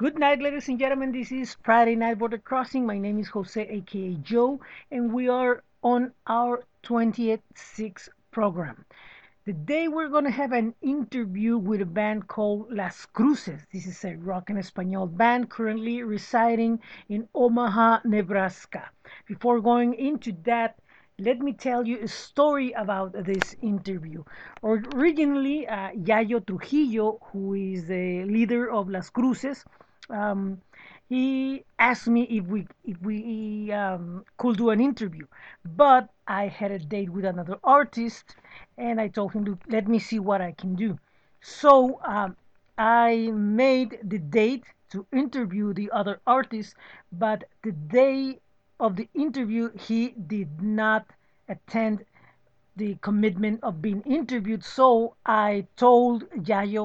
Good night, ladies and gentlemen. This is Friday Night Border Crossing. My name is Jose, aka Joe, and we are on our 26th program. Today, we're going to have an interview with a band called Las Cruces. This is a rock and Espanol band currently residing in Omaha, Nebraska. Before going into that, let me tell you a story about this interview. Originally, Yayo Trujillo, who is the leader of Las Cruces, um, he asked me if we could do an interview, but I had a date with another artist, and I told him to let me see what I can do. So I made the date to interview the other artist, but the day of the interview he did not attend the commitment of being interviewed. So I told Yayo,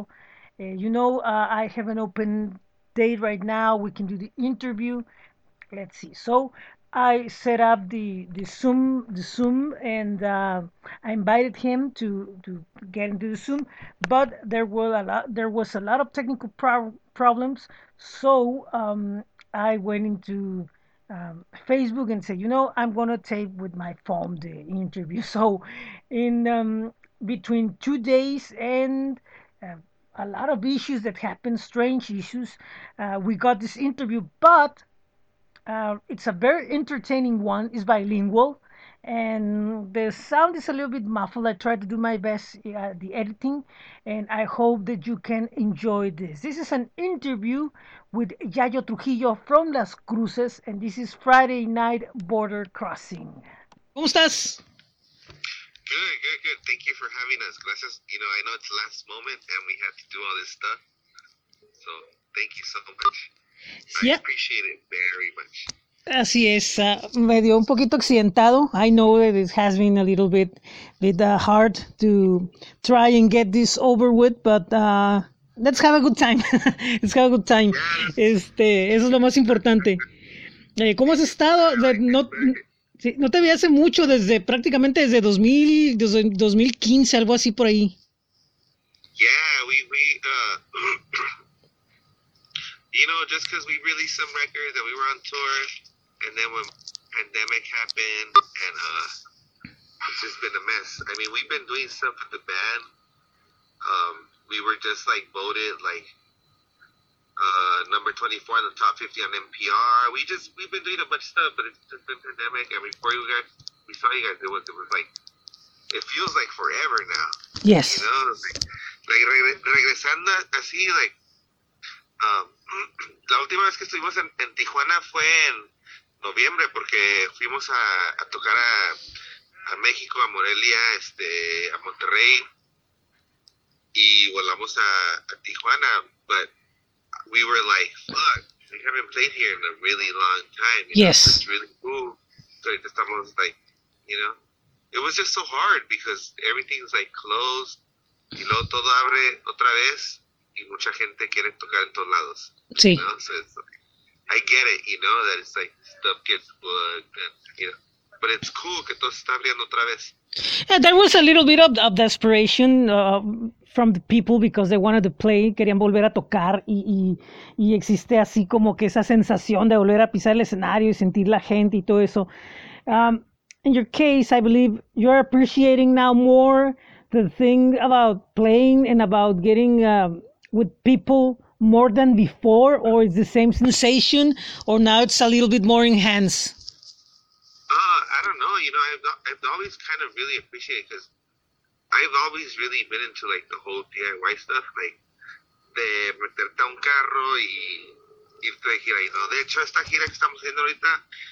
I have an open date right now. We can do the interview. Let's see. So I set up the Zoom, and I invited him to get into the Zoom, but there was a lot of technical problems. So I went into Facebook and said, I'm gonna tape with my phone the interview. So in between 2 days and uh, a lot of issues that happened, strange issues, we got this interview, but it's a very entertaining one. It's bilingual, and the sound is a little bit muffled. I tried to do my best the editing, and I hope that you can enjoy this. This is an interview with Yayo Trujillo from Las Cruces, and this is Friday Night Border Crossing. ¿Cómo estás? Good, good, good. Thank you for having us. Gracias. I know it's last moment and we had to do all this stuff. So, thank you so much. I appreciate it very much. Así es, medio un poquito accidentado. I know that it has been a little bit hard to try and get this over with, but let's have a good time. Let's have a good time. Yes. Eso es lo más importante. ¿Cómo has estado? No te vi hace mucho, prácticamente desde 2015, algo así por ahí. Yeah, we just because we released some records and we were on tour, and then when pandemic happened, and it's just been a mess. I mean, we've been doing stuff with the band. We were just voted number 24 in the top 50 on NPR. We've been doing a bunch of stuff, but it's just been pandemic. And before we saw you guys, it was it feels like forever now. Yes. Regresando así, la última vez que estuvimos en Tijuana fue en noviembre, porque fuimos a tocar a México, a Morelia, a Monterrey, y volamos a Tijuana, but we were like, fuck, we haven't played here in a really long time. Yes. So it's really cool. So estamos it was just so hard because everything's closed, y luego todo abre otra vez, y mucha gente quiere tocar en todos lados. Sí. So it's I get it, that it's stuff gets booked, and, but it's cool que todo se está abriendo otra vez. Yeah, there was a little bit of desperation from the people because they wanted to play, querían volver a tocar, y existe así como que esa sensación de volver a pisar el escenario y sentir la gente y todo eso. In your case, I believe you're appreciating now more the thing about playing and about getting with people more than before, or it's the same sensation, or now it's a little bit more enhanced? I don't know. I've always kind of really appreciated, because I've always really been into the whole DIY stuff, de meterte a un carro y irte de gira. De hecho, esta gira que estamos haciendo ahorita,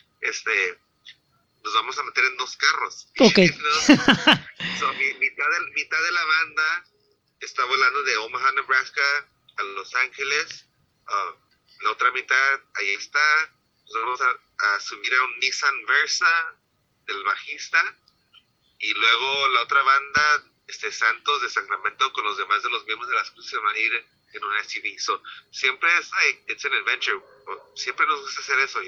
nos vamos a meter en 2 carros. Okay. So, mitad de la banda está volando de Omaha, Nebraska a Los Ángeles. La otra mitad, ahí está. Nos vamos a subir a un Nissan Versa del bajista, y luego la otra banda, Santos de Sacramento, con los demás de los miembros de Las Cruces, se van a ir en un SUV. So, siempre es it's an adventure. Siempre nos gusta hacer eso,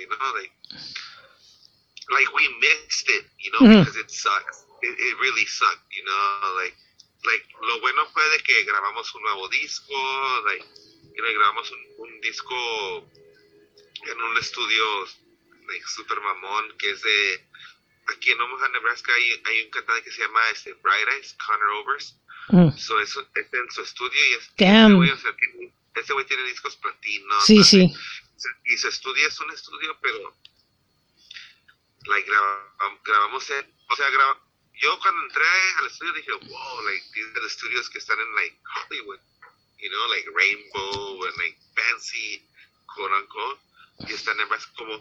we mixed it, Mm-hmm. because it sucks. It really sucked, lo bueno fue de que grabamos un nuevo disco, y grabamos un disco en un estudio like, super mamón que es de aquí en Omaha, Nebraska hay un cantante que se llama Bright Eyes, Connor Overs. So es en su estudio y este güey tiene discos platino. Sí, sí. Y su estudio es un estudio, pero like grabamos yo cuando entré al estudio dije, wow, like these are the studios que están en like Hollywood, you know, like Rainbow and like fancy, quote unquote, y están en como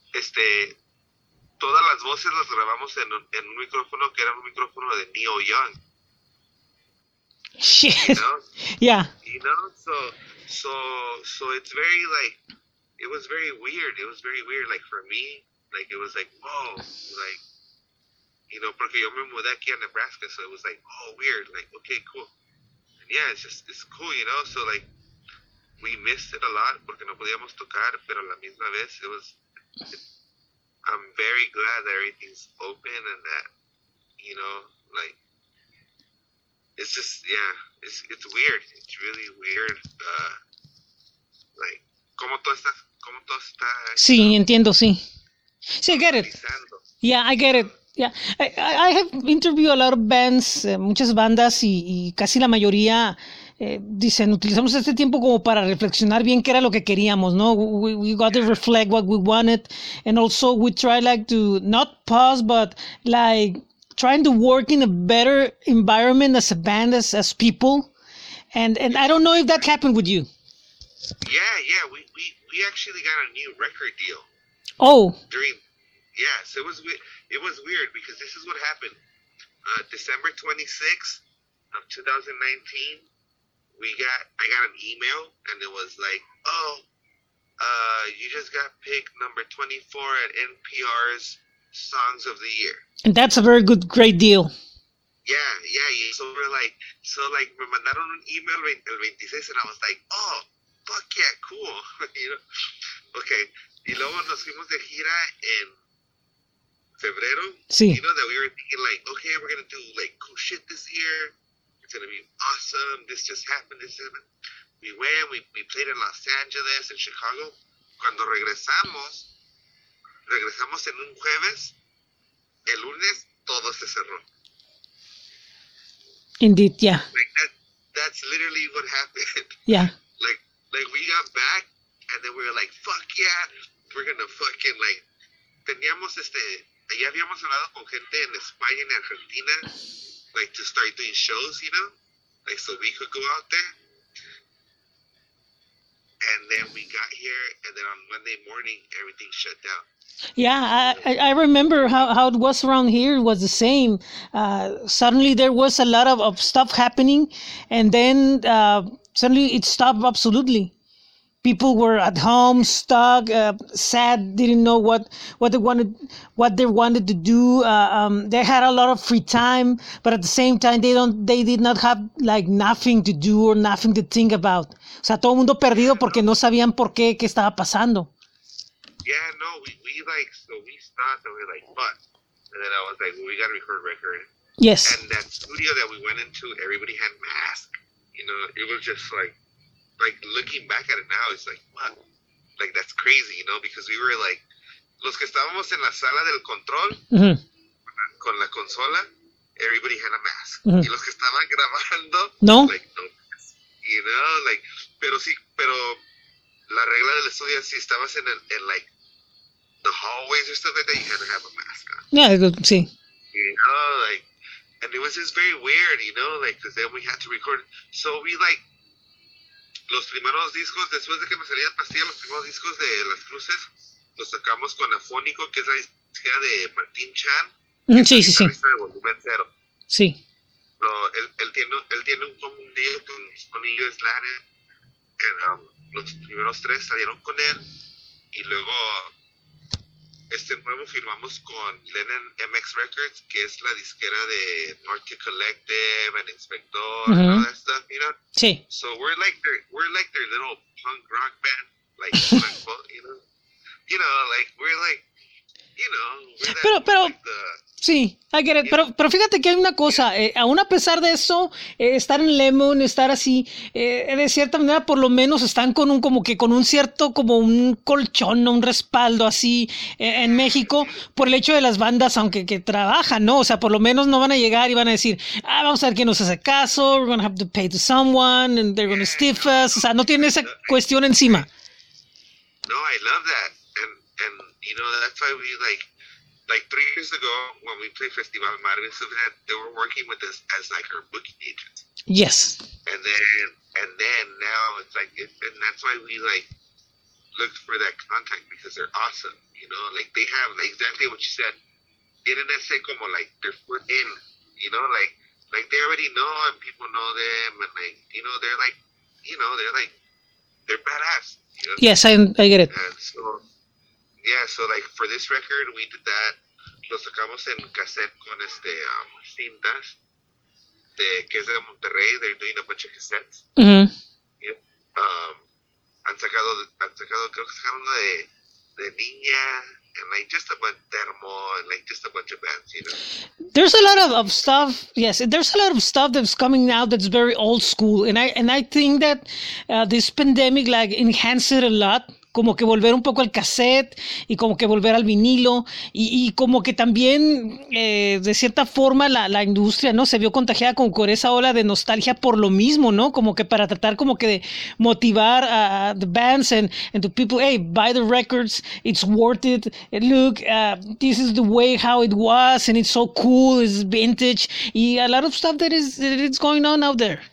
todas las voces las grabamos en un micrófono que era un micrófono de Neil Young. Shit. You know? Yeah. You know, so it's very like it was very weird. It was very weird. Like for me, like it was like whoa, like you know, porque yo me mudé aquí a Nebraska, so it was like oh weird. Like okay, cool. And yeah, it's cool, you know. So like we missed it a lot porque no podíamos tocar, pero a la misma vez I'm very glad that everything's open and that you know like. It's just, yeah, it's weird. It's really weird. Like, ¿cómo todo está? Sí, entiendo, sí. Sí, I get it. Yeah, I get it. Yeah, I have interviewed a lot of bands, muchas bandas y casi la mayoría dicen, utilizamos este tiempo como para reflexionar bien qué era lo que queríamos, ¿no? We got to reflect what we wanted, and also we try like to not pause, but like trying to work in a better environment as a band, as people, and I don't know if that happened with you. Yeah, we actually got a new record deal. Oh. Yes, it was weird because this is what happened. December 26th of 2019, I got an email and it was like, you just got picked number 24 at NPR's Songs of the Year. And that's a very great deal. Yeah. So me mandaron un email el 26 and I was like, oh, fuck yeah, cool. You know? Okay. Y luego nos fuimos de gira en febrero. Sí. You know, that we were thinking like, okay, we're going to do like cool shit this year. It's going to be awesome. This just happened. We went, we played in Los Angeles, in Chicago. Cuando regresamos en un jueves. El lunes todo se cerró. Indeed, yeah. Like that's literally what happened. Yeah. Like we got back and then we were like, fuck yeah, we're gonna fucking like ya habíamos hablado con gente en España y en Argentina, like to start doing shows, you know? Like so we could go out there. And then we got here and then on Monday morning everything shut down. Yeah, I remember how it was around here. It was the same. Suddenly there was a lot of stuff happening, and then suddenly it stopped absolutely. People were at home, stuck, sad, didn't know what they wanted to do. They had a lot of free time, but at the same time they did not have like nothing to do or nothing to think about. O sea, todo el mundo perdido porque no sabían por qué estaba pasando. Yeah, no, we stopped and we were like, fuck. And then I was like, well, we got to record a record. Yes. And that studio that we went into, everybody had masks. You know, it was just like looking back at it now, it's like, what? Like, that's crazy, you know, because we were like, los que estábamos en la sala del control, con la consola, everybody had a mask. Y los que estaban grabando, no. Like, no mask. You know, like, pero la regla del estudio, si estabas en like, the hallways or stuff like that, you had to have a mask on. Yeah, sí. You know, like, and it was just very weird, you know, like, because then we had to record. So we, like, los primeros discos, después de que me salía de pastilla, los primeros discos de Las Cruces, los sacamos con Afónico, que es la disquera de Martín Chan. Sí. De Volumen Cero. Sí. No, él tiene un deal con Sony US Latin, los primeros 3 salieron con él, y luego nuevo firmamos con Lennon MX Records, que es la disquera de Norte Collective and Inspector and all that stuff, you know? Sí. So we're like their little punk rock band, like, you know? You know, like, we're like, you know, we're that, pero like Sí, I get it. You know? Pero fíjate que hay una cosa, aún a pesar de eso, estar en Lemon, estar así, de cierta manera, por lo menos están con un, como que con un cierto, como un colchón, ¿no? Un respaldo así, en México, por el hecho de las bandas, aunque que trabajan, ¿no? O sea, por lo menos no van a llegar y van a decir, ah, vamos a ver quién nos hace caso, we're gonna have to pay to someone, and they're gonna stiff us. O sea, no tiene esa cuestión encima. No, I love that, and you know that's why we like 3 years ago when we played Festival Marvin, so that they were working with us as like our booking agents, Yes. and then now it's like, and that's why we like looked for that contact because they're awesome, you know, like they have like exactly what you said. Tienen ese como like their foot in, you know, like they already know and people know them and like you know they're like, you know, they're badass, you know. Yes, I get it. And so yeah, so like for this record we did that. Lo sacamos en cassette con cintas de que es de Monterrey. They're doing a bunch of cassettes. Mhm. Yeah. Han sacado creo que sacaron uno de Niña and like just a bunch Termo and like just a bunch of bands, you know. There's a lot of stuff. Yes, there's a lot of stuff that's coming out that's very old school, and I think that this pandemic like enhanced it a lot. Como que volver un poco al cassette y como que volver al vinilo y como que también de cierta forma la industria, ¿no? Se vio contagiada como con esa ola de nostalgia por lo mismo, ¿no? Como que para tratar como que de motivar a the bands and to people, hey, buy the records, it's worth it, and look, this is the way how it was and it's so cool, it's vintage y a lot of stuff that it's going on out there.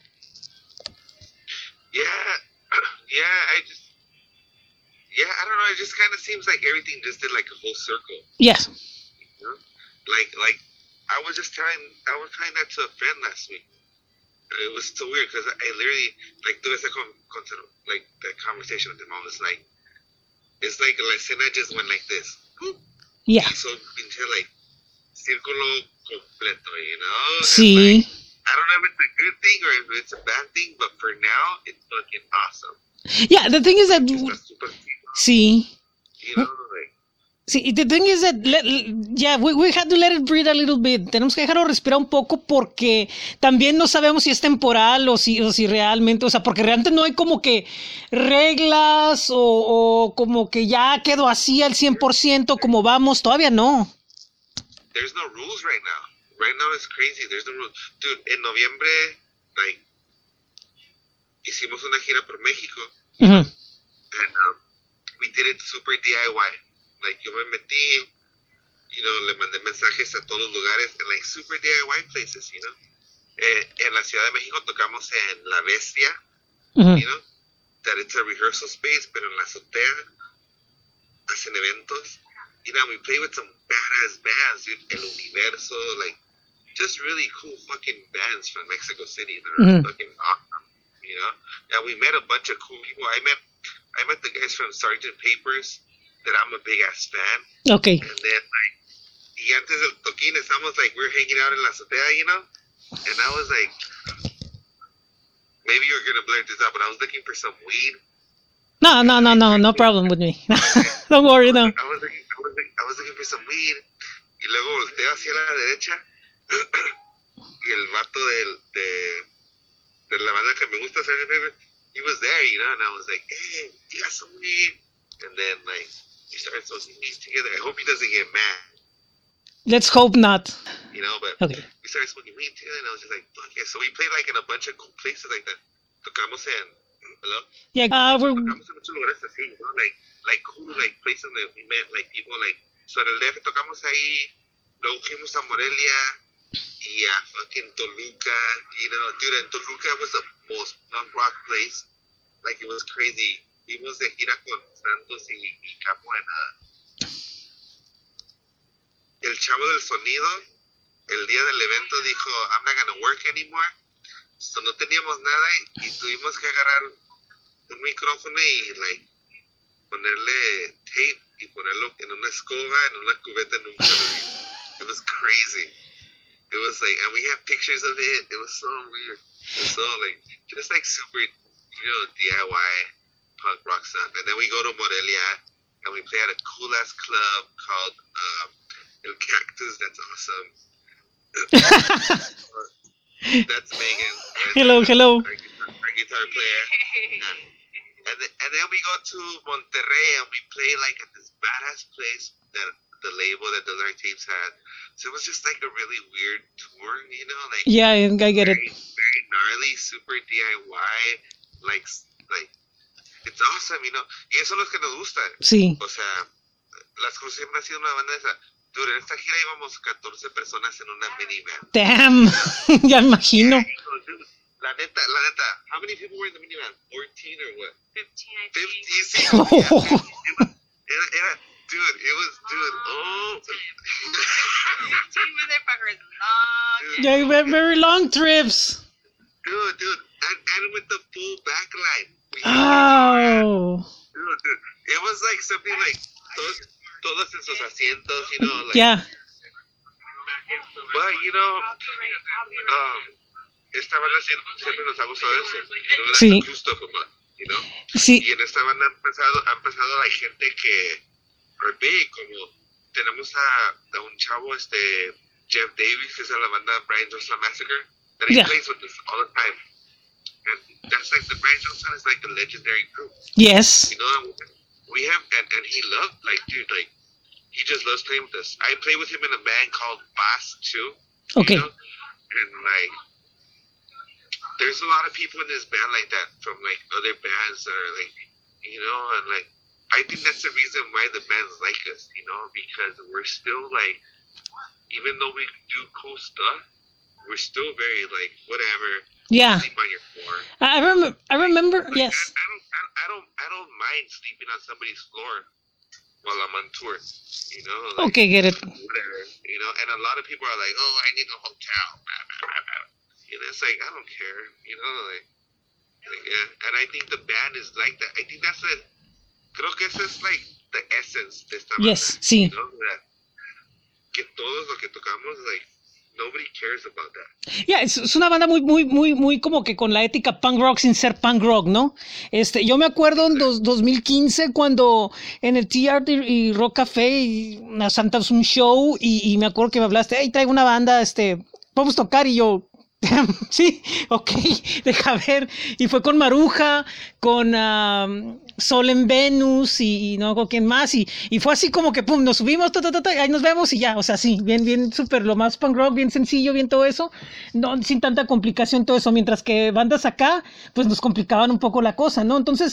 Yeah, I don't know. It just kind of seems like everything just did like a whole circle. Yes. You know? Like I was telling that to a friend last week. It was so weird because I literally like tuve esa like that conversation with him. I was like, it's like la escena just went like this. Yeah. So pinche like círculo completo, you know? Sí. Like, I don't know if it's a good thing or if it's a bad thing, but for now, it's fucking awesome. Yeah, the thing is that sí. You know, like, Sí, the thing is that we had to let it breathe a little bit. Tenemos que dejarlo respirar un poco porque también no sabemos si es temporal o si realmente, o sea, porque realmente no hay como que reglas o como que ya quedó así al 100% como vamos, todavía no. There's no rules right now. Right now it's crazy. There's no rules. Dude, en noviembre, like, hicimos una gira por México. Uh-huh. And we did it super DIY. Like, yo me metí, you know, le mandé mensajes a todos los lugares, en like super DIY places, you know. En la Ciudad de México tocamos en La Bestia, Uh-huh. you know, that it's a rehearsal space, pero en la azotea hacen eventos. You know, we play with some badass bands, dude. El Universo, like, just really cool fucking bands from Mexico City that are fucking awesome, you know. And we met a bunch of cool people. I met the guys from Sgt. Papers that I'm a big ass fan. Okay. And then like, y antes del toquín estábamos like we're hanging out in la azotea, you know. And I was like, maybe you're gonna blur this out, but I was looking for some weed. No problem with me. Don't worry, no. I was looking for some weed. Y luego volteo hacia la derecha y el vato de la banda que me gusta, Sgt. Papers, he was there, you know, and I was like, hey, you got some weed? And then, like, we started smoking weed together. I hope he doesn't get mad. Let's hope not. You know, but Okay. we started smoking weed together, and I was just like, fuck yeah. So we played, like, in a bunch of cool places like that. Tocamos en, hello? Yeah, we're Tocamos en muchos lugares así, you know, like cool, like, places that we met, like, people, like, so en el DF tocamos ahí, luego fuimos a Morelia, y a fucking Toluca, you know, dude, and Toluca was the most punk rock place. Like, it was crazy. Fuimos de gira con Santos y Capo en el chavo del sonido, el día del evento dijo, I'm not gonna work anymore. So no teníamos nada y tuvimos que agarrar un micrófono y, like, ponerle tape y ponerlo en una escoba, en una cubeta, en un calorín. It was crazy. It was like, and we have pictures of it. It was so weird. It was so, like, just like super, you know, DIY punk rock stuff. And then we go to Morelia and we play at a cool ass club called El Cactus, that's awesome. That's Megan. Hello. Our guitar player. And then we go to Monterrey and we play like at this badass place that the label that does our tapes had. So it was just like a really weird tour, like Yeah, I get it. very gnarly, super DIY, like it's awesome, y eso es lo que nos gusta. Sí. O sea, Las Cruces siempre ha sido una banda esa. Dude, en esta gira íbamos 14 personas en una minivan. Damn. Ya imagino. La neta, how many people were in the minivan? 14 or what? 15, I 50, think. you see? Yeah. Dude, oh. 15 motherfuckers. Long. Yeah, very long trips. Dude, and with the full backline. Oh. Dude, it was like something like todos en sus asientos, like. Yeah. But, esta banda siempre nos ha gustado eso. Sí. Justo como, Sí. Y en esta banda han pasado la gente que are big, como tenemos a un chavo, Jeff Davis, que es de la banda Brian Johnson Massacre, that he Yeah. plays with us all the time. And that's like, the Brian Johnson is like a legendary group. Yes. We have, and he loved, like, dude, like, he just loves playing with us. I play with him in a band called Bass too. Okay. And like, there's a lot of people in this band like that from like other bands that are like, and like, I think that's the reason why the bands like us, because we're still like, even though we do cool stuff, we're still very like, whatever. Yeah. Sleep on your floor. I remember. Like, Yes. I don't mind sleeping on somebody's floor while I'm on tour, Like, Okay, get it. whatever, and a lot of people are like, oh, I need a hotel, blah, blah, blah, blah. It's like, I don't care, like yeah. And I think the band is like that. I think that's creo que esa es like the essence de esta banda. Yes, sí. That que todos lo que tocamos, like, nobody cares about that. Yeah, es una banda muy como que con la ética punk rock sin ser punk rock, ¿no? Yo me acuerdo en 2015 cuando en el T-Art y Rock Café nos santamos un show y me acuerdo que me hablaste, hey, traigo una banda, podemos tocar, y yo, sí, ok, deja ver. Y fue con Maruja, con Sol en Venus y no con quién más. Y fue así como que pum, nos subimos, ahí nos vemos y ya. O sea, sí, bien súper, lo más punk rock, bien sencillo, bien todo eso. No, sin tanta complicación todo eso. Mientras que bandas acá, pues nos complicaban un poco la cosa, ¿no? Entonces,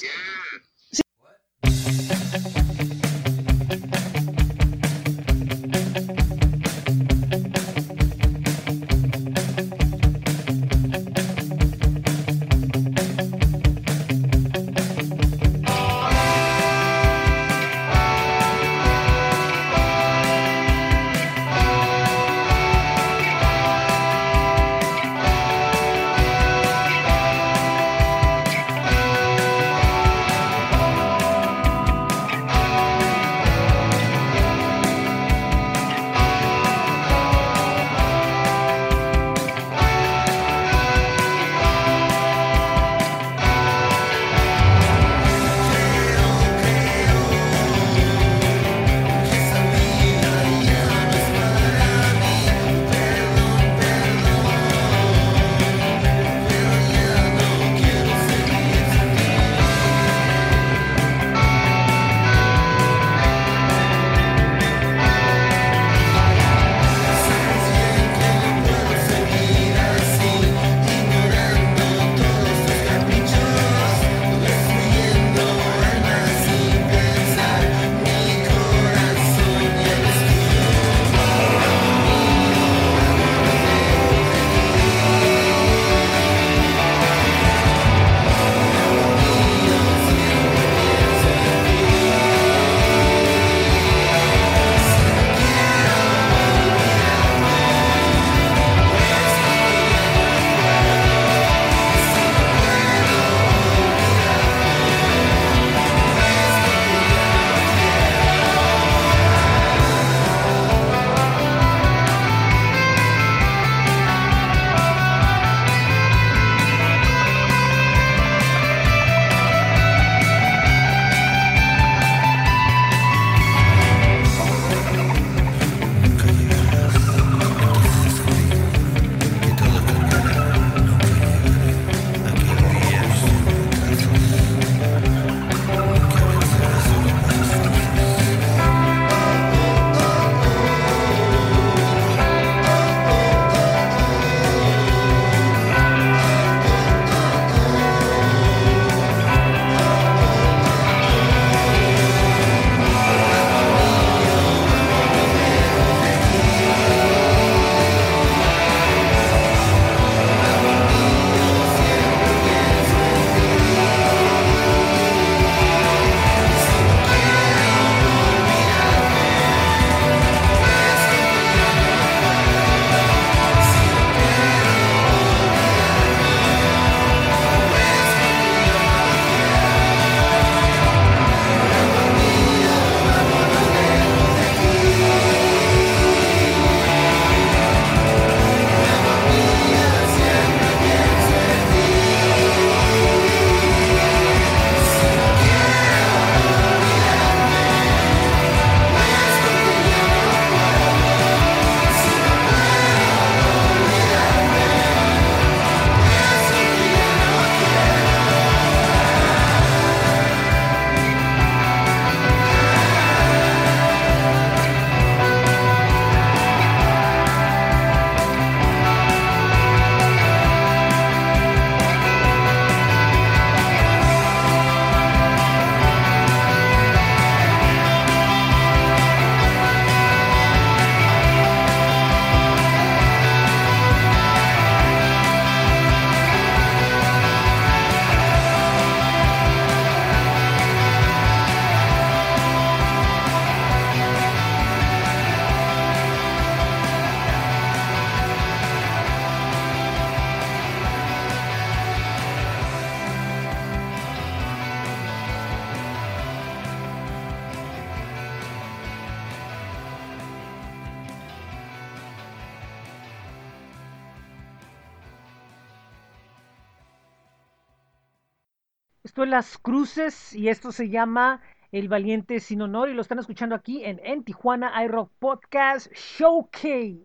Esto es Las Cruces y esto se llama El Valiente Sin Honor y lo están escuchando aquí en Tijuana iRock Podcast Showcase.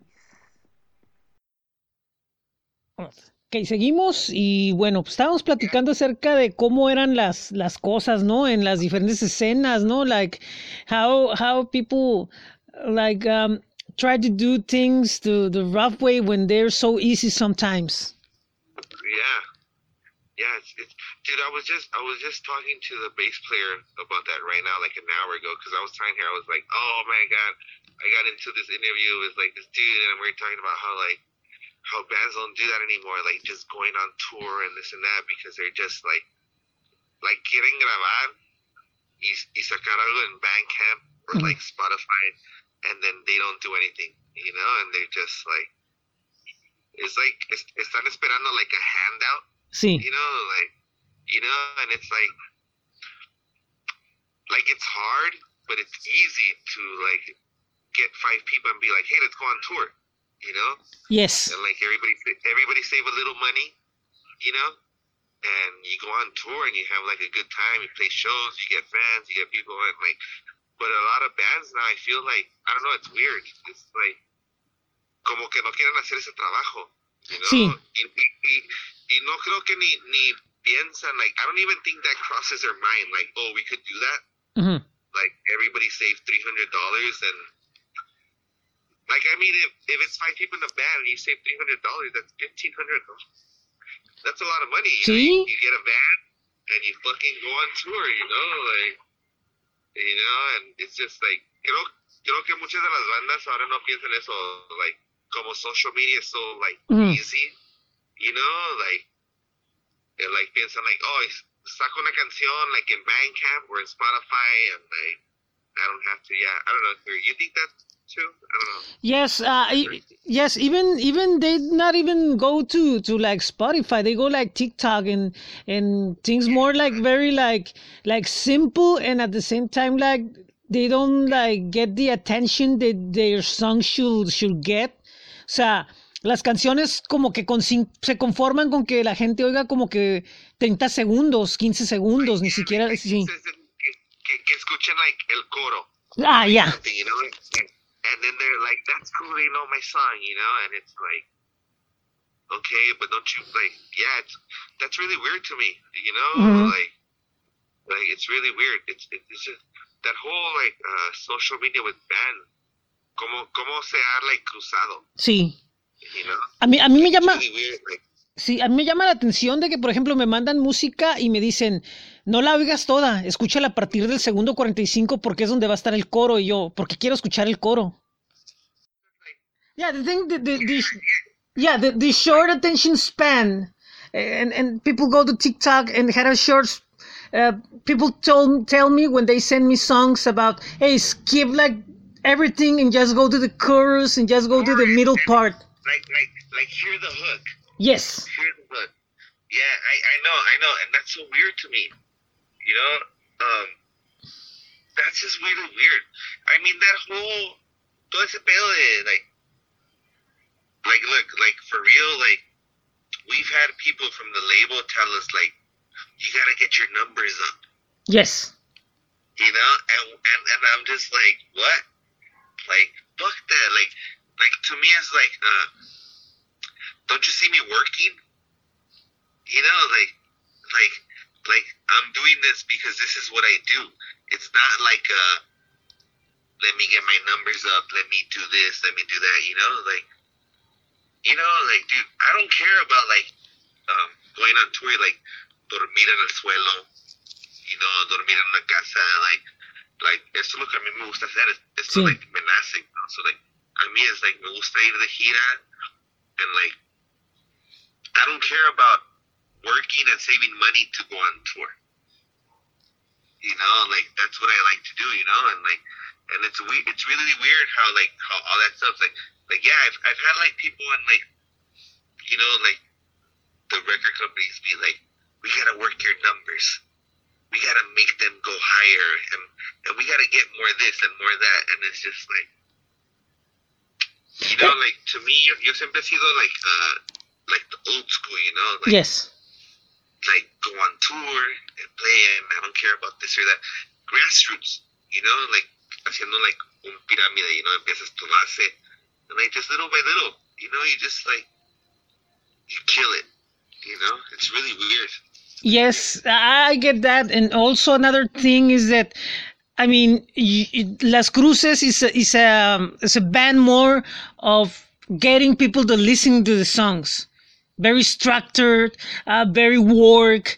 Ok, seguimos y bueno, pues estábamos platicando acerca de cómo eran las cosas, ¿no? En las diferentes escenas, ¿no? Like how people like try to do things the rough way when they're so easy sometimes. Yeah, dude. I was just talking to the bass player about that right now, like an hour ago, because I was telling her, I was like, oh my god, I got into this interview with like this dude, and we were talking about how bands don't do that anymore, like just going on tour and this and that, because they're just like quieren grabar y sacar algo en Bandcamp or like Spotify, and then they don't do anything, and they're just like, it's like están esperando like a handout. Sí. And it's like it's hard, but it's easy to like get 5 people and be like, hey, let's go on tour, Yes. And like everybody save a little money, and you go on tour and you have like a good time. You play shows, you get fans, you get people, and like, but a lot of bands now, I feel like, I don't know, it's weird. It's like, como que no quieren hacer ese trabajo, Sí. Y no creo que ni piensan, like, I don't even think that crosses their mind, like, oh, we could do that. Mm-hmm. Like, everybody saved $300, and, like, I mean, if it's 5 people in a band and you save $300, that's $1,500. That's a lot of money. Sí. You get a van, and you fucking go on tour, like, and it's just, like, creo que muchas de las bandas ahora no piensan eso, like, como social media is so, like, easy. Like piensan like, oh, saco una canción like in Bandcamp or in Spotify, and like I don't have to. Yeah, I don't know. You think that too? I don't know. Yes, yes. Even they not even go to like Spotify. They go like TikTok and things more like very like simple, and at the same time like they don't like get the attention that their song should get. O sea, las canciones como que se conforman con que la gente oiga como que 30 segundos, 15 segundos, ni siquiera. Sí. Que escuchen like el coro. Ah, yeah. And then they're like, that's cool, they know my song, and it's like, okay, but don't you like, yeah, that's really weird to me, like it's really weird. It's just that whole like social media with band, como se ha like cruzado. Sí. A mí me llama, sí, a mí me llama la atención de que, por ejemplo, me mandan música y me dicen, no la oigas toda, escúchala a partir del segundo 45 porque es donde va a estar el coro, y yo, porque quiero escuchar el coro. Yeah, the thing, the short attention span, and people go to TikTok and had a short. People tell me when they send me songs about, hey, skip like everything and just go to the chorus and just go to the middle part. Like hear the hook. Yes. Hear the hook. Yeah, I know, and that's so weird to me. That's just really weird. I mean, that whole todo ese pedo de like look, like for real, like we've had people from the label tell us like you gotta get your numbers up. Yes. And I'm just like, what? Like, fuck that. Like to me, it's like, don't you see me working? Like I'm doing this because this is what I do. It's not like, let me get my numbers up. Let me do this. Let me do that. Like, dude, I don't care about like, going on tour, like, dormir en el suelo, dormir en una casa, like, eso es lo que a mí me gusta hacer, esto, like, me nace, so, like, a mí es, like, me gusta ir de gira, and, like, I don't care about working and saving money to go on tour, like, that's what I like to do, and, like, and it's really weird how all that stuff, like, yeah, I've had, like, people and, like, like, the record companies be like, we gotta work your numbers. We gotta make them go higher, and we gotta get more this and more that, and it's just like, like to me, yo siempre he sido like the old school, like, yes, like go on tour and play, and I don't care about this or that. Grassroots, like haciendo like un pirámide, empiezas tu base, and like just little by little, you just like you kill it, it's really weird. Yes, I get that. And also another thing is that, I mean, Las Cruces is a band more of getting people to listen to the songs. Very structured, very work,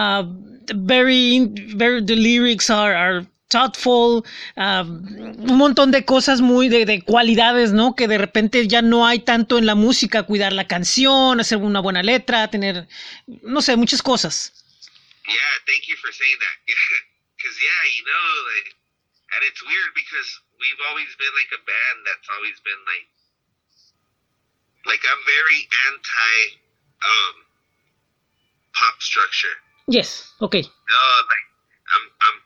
the lyrics are thoughtful, un montón de cosas muy de cualidades, ¿no? Que de repente ya no hay tanto en la música, cuidar la canción, hacer una buena letra, tener, no sé, muchas cosas. Yeah, thank you for saying that. Yeah, because like, and it's weird because we've always been like a band that's always been like I'm very anti pop structure. Yes. Okay. No, like I'm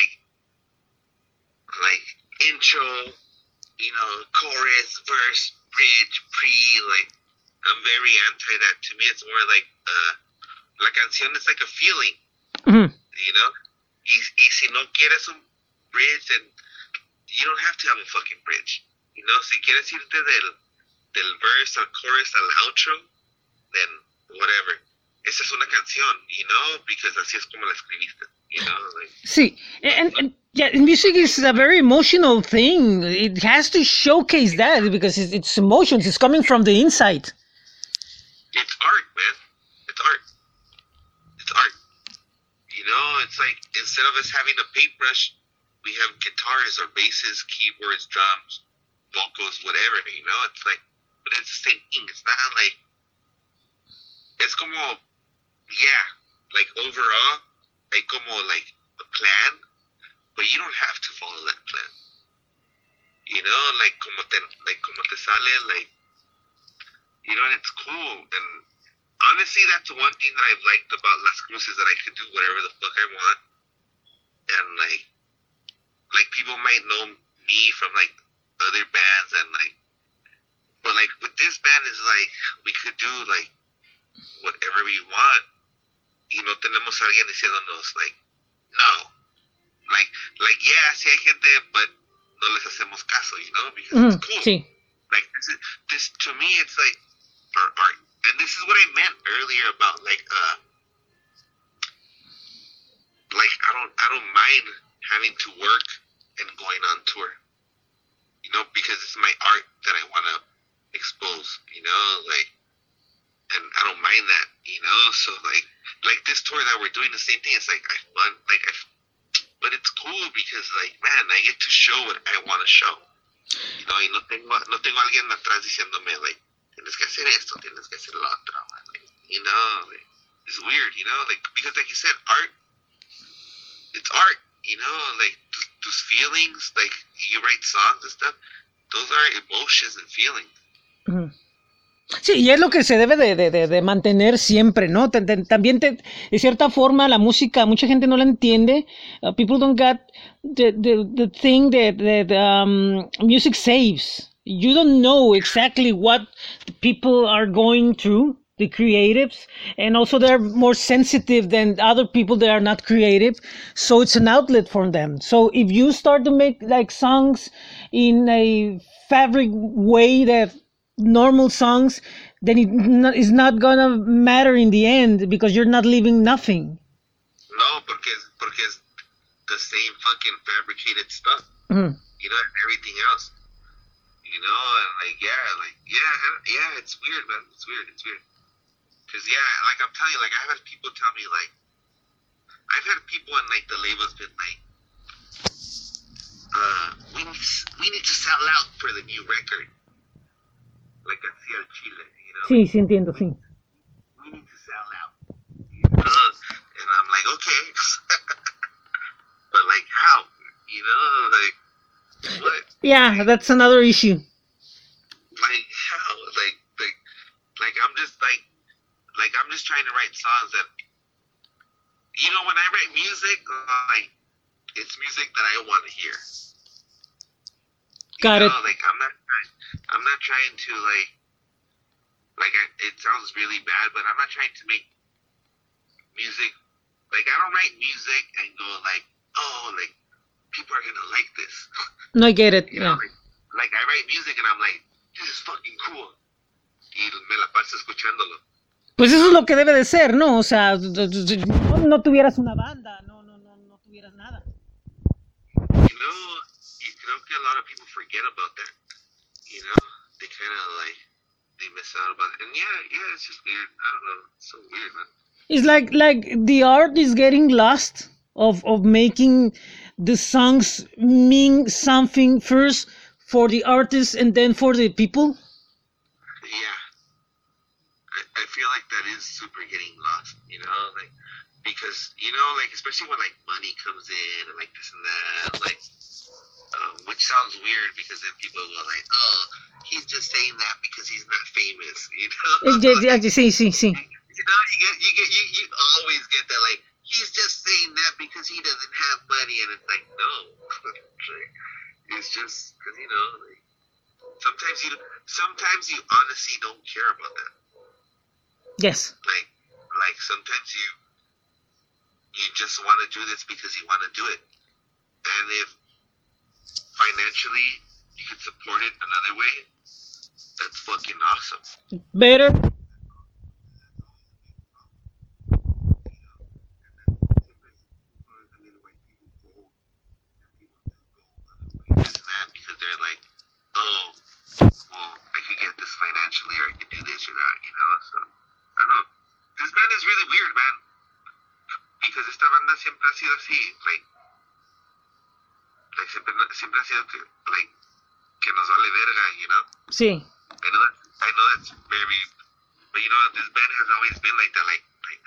like intro, chorus, verse, bridge, like I'm very anti that. To me, it's more like la canción is like a feeling. Mm-hmm. Y si no quieres un bridge, then you don't have to have a fucking bridge. Si quieres irte del verse al chorus al outro, then whatever. Esa es una canción, because así es como la escribiste, like. Sí, and yeah, music is a very emotional thing. It has to showcase that because it's emotions. It's coming from the inside. It's art, man. It's art. It's art. It's like instead of us having a paintbrush, we have guitars or basses, keyboards, drums, vocals, whatever. It's like, but it's the same thing. It's not like, it's como, yeah, like overall, hay como like a plan, but you don't have to follow that plan. Like como te sale, like, it's cool. And honestly, that's the one thing that I've liked about Las Cruces, that I could do whatever the fuck I want. And like people might know me from like other bands, and like, but like with this band is like we could do like whatever we want. Tenemos a alguien diciéndonos like no, like yeah, sí hay gente, but no les hacemos caso, because it's cool. Sí. Like this to me, it's like art. And this is what I meant earlier about like I don't mind having to work and going on tour, because it's my art that I want to expose, like, and I don't mind that, so like this tour that we're doing, the same thing. It's like I fun, like but it's cool because like, man, I get to show what I want to show, y no tengo alguien atrás diciéndome like, tienes que hacer esto, tienes que hacer lo otro, like, like, it's weird, like, because like you said, art, it's art, like those feelings, like you write songs and stuff, those are emotions and feelings. Mm-hmm. Sí, y es lo que se debe de mantener siempre, ¿no? También de cierta forma la música, mucha gente no la entiende. People don't get the thing that music saves. You don't know exactly what the people are going through, the creatives, and also they're more sensitive than other people that are not creative. So it's an outlet for them. So if you start to make like songs in a fabric way that normal songs, then it's not gonna matter in the end because you're not leaving nothing. No, porque it's the same fucking fabricated stuff. Mm-hmm. And everything else. And yeah, it's weird, man. It's weird. Cause yeah, like I'm telling you, like I've had people tell me like, I've had people in like the labels been like, we need to sell out for the new record. Like así al Chile, Sí, sí entiendo, sí. We need to sell out. And I'm like, okay. But like how? Like what? Yeah, that's another issue. Like how? Like I'm just trying to write songs that, when I write music, like it's music that I want to hear. Got it. Like I'm not trying to like it sounds really bad, but I'm not trying to make music. Like, I don't write music and go like, oh, like, people are gonna like this. No, I get it. You know, Yeah. like I write music and I'm like, this is fucking cool. Y me la paso escuchándolo. Pues eso es lo que debe de ser, ¿no? O sea, no tuvieras una banda, no tuvieras nada. You know, y creo que a lot of people forget about that. You know, they kind of like, they miss out about it. And yeah, it's just weird. I don't know. It's so weird, man. It's like the art is getting lost of making the songs mean something first for the artist and then for the people. Yeah. I feel like that is super getting lost, you know, like, because, you know, like, especially when, like, money comes in and, like, this and that, like, which sounds weird because then people go like, oh, he's just saying that because he's not famous, you know? Sí, sí, sí. You know, you always get that, like, he's just saying that because he doesn't have money, and it's like, no. It's just, because, you know, like, sometimes you honestly don't care about that. Yes. Like sometimes you just want to do this because you want to do it, and if financially you can support it another way, that's fucking awesome. Better. Because they're like, oh, well, I could get this financially, or I could do this or that, you know. So I don't know. This band is really weird, man. Because esta banda siempre ha sido así, like siempre ha sido que nos vale verga, you know. Sí. I know that's very, but you know, this band has always been like that, like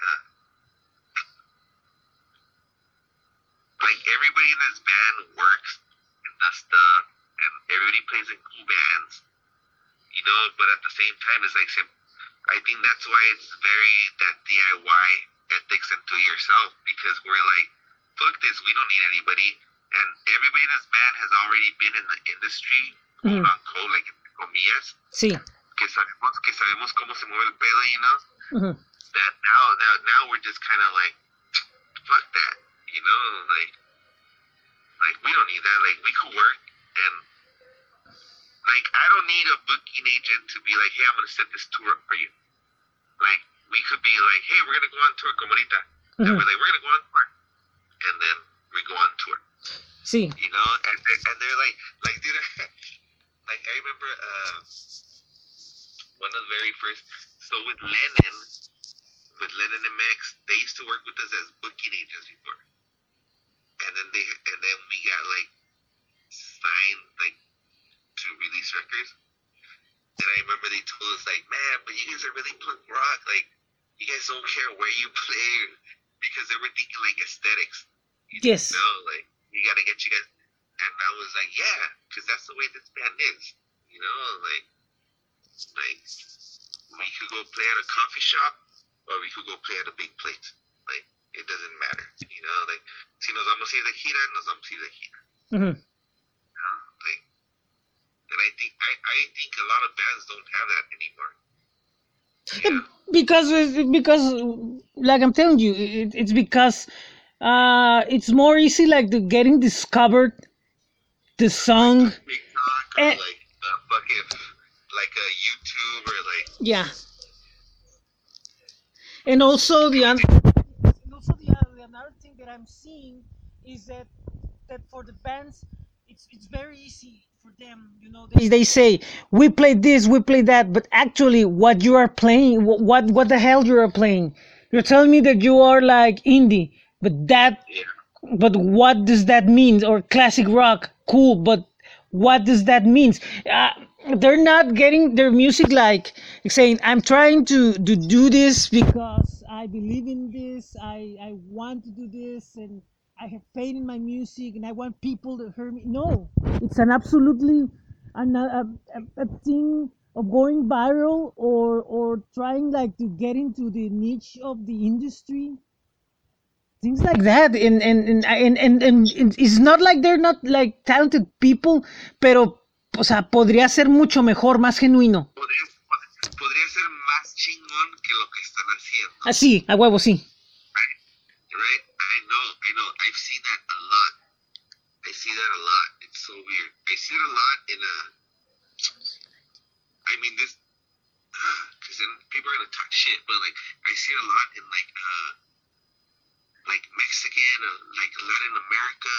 everybody in this band works and does stuff, and everybody plays in cool bands, you know. But at the same time, it's like, I think that's why it's very that DIY ethics and do yourself, because we're like, fuck this, we don't need anybody, and everybody in this band has already been in the industry, quote unquote, like entre comillas. Sí. Que sabemos cómo se mueve el pedo, you know. That now we're just kind of like, fuck that, you know, like we don't need that. Like, we could work, and like, I don't need a booking agent to be like, hey, I'm gonna set this tour up for you. Like, we could be like, hey, we're gonna go on tour, como ahorita. And we're like, we're gonna go on tour, and then we go on tour. Sí. You know, and they're like, dude, like, I remember one of the very first. So with Lennon MX, they used to work with us as booking agents before, and then we got like signed like to release records. And I remember they told us like, man, but you guys are really punk rock. Like, you guys don't care where you play, because they were thinking like aesthetics. Yes. You know, like, we gotta get you guys. And I was like, yeah, because that's the way this band is. You know, like we could go play at a coffee shop, or we could go play at a big place. Like, it doesn't matter. You know, like, si nos vamos a ir de gira, nos vamos a ir de gira. Like, and I think a lot of bands don't have that anymore. Yeah. Because like I'm telling you, it's because it's more easy, like the getting discovered the song. Like TikTok, or like fucking like a YouTube, or like, yeah. And also the other thing that I'm seeing is that for the bands, it's very easy for them, you know. They say, we play this, we play that, but actually, what you are playing, what the hell you are playing? You're telling me that you are like indie, but but what does that mean? Or classic rock, cool, but what does that mean? They're not getting their music like saying, I'm trying to do this because I believe in this, I want to do this, and I have faith in my music, and I want people to hear me. No, it's an absolutely a thing of going viral, or trying like to get into the niche of the industry, things like that. And it's not like they're not like talented people, pero, o sea, podría ser mucho mejor, más genuino. Podría ser más chingón que lo que están haciendo. Así, a huevo, sí. that a lot. It's so weird. I see it a lot in I mean this, because then people are gonna talk shit. But like I see it a lot in like Mexican or like Latin America,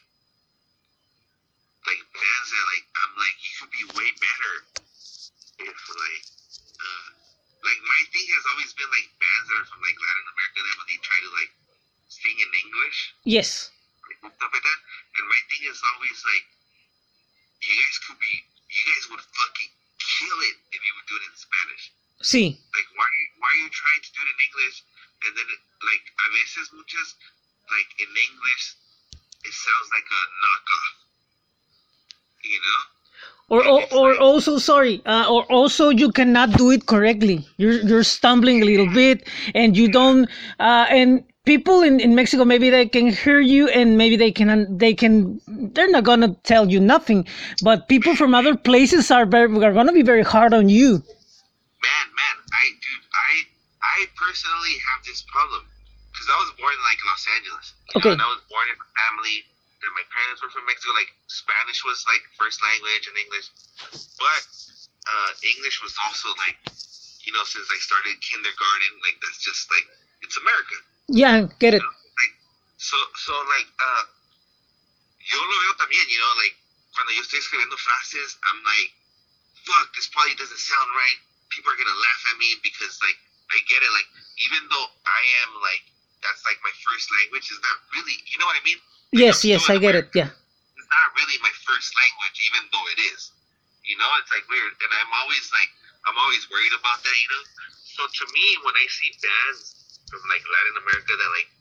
like bands that like I'm like you could be way better if like my thing has always been like bands that are from like Latin America that when they try to like sing in English. Yes. Stuff like that. And my thing is always like, you guys would fucking kill it if you would do it in Spanish. Sí. Like, why are you trying to do it in English? And then, like, a veces muchas, like, in English, it sounds like a knockoff. You know? Or also, sorry, or also you cannot do it correctly. You're stumbling a little bit, and you don't, and people in Mexico, maybe they can hear you and maybe they're not gonna tell you nothing, but people from other places are gonna be very hard on you. Man, I personally have this problem because I was born in like Los Angeles. Okay. And I was born in a family that my parents were from Mexico. Like Spanish was like first language and English, but English was also like, since I started kindergarten, like that's just like it's America. Yeah, get it. Like, so like, yo lo veo también, like, cuando yo estoy escribiendo frases, I'm like, fuck, this probably doesn't sound right. People are gonna laugh at me because, like, I get it. Like, even though I am, like, that's, like, my first language, is not really, you know what I mean? Like, Yes, I get it, yeah. It's not really my first language, even though it is. It's, like, weird. And I'm always worried about that, So, to me, when I see bands from like Latin America that like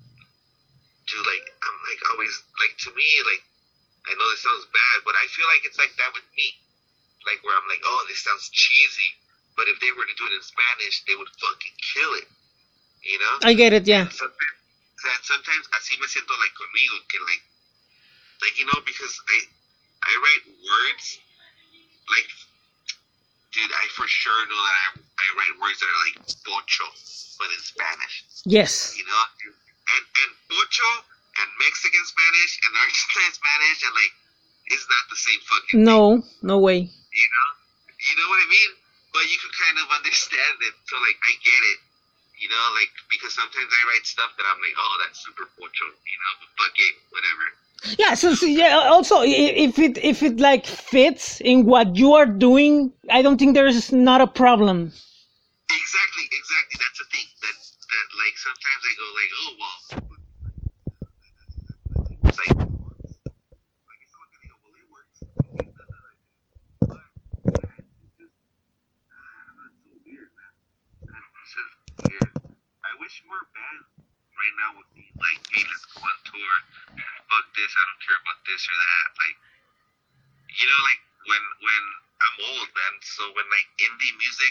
do like I'm like always like to me like I know this sounds bad but I feel like it's like that with me like where I'm like oh this sounds cheesy but if they were to do it in Spanish they would fucking kill it I get it, yeah. And sometimes así me siento like conmigo que like because I write words like dude I for sure know that I write words that are like pocho but in Spanish. Yes. And pocho and Mexican Spanish and Argentine Spanish and like it's not the same fucking thing. No way. You know what I mean? But you can kind of understand it. So like I get it. Like because sometimes I write stuff that I'm like, oh that's super pocho, but fuck it, whatever. Yeah, so yeah, also if it like fits in what you are doing, I don't think there's not a problem. Exactly. That's the thing. That like sometimes I go like, oh well, it's like someone can go, well, it works. But it's so weird, man. It's just weird. I wish more bands right now would be like, hey, let's go on tour. Fuck this. I don't care about this or that. Like, like when I'm old, man. So when like indie music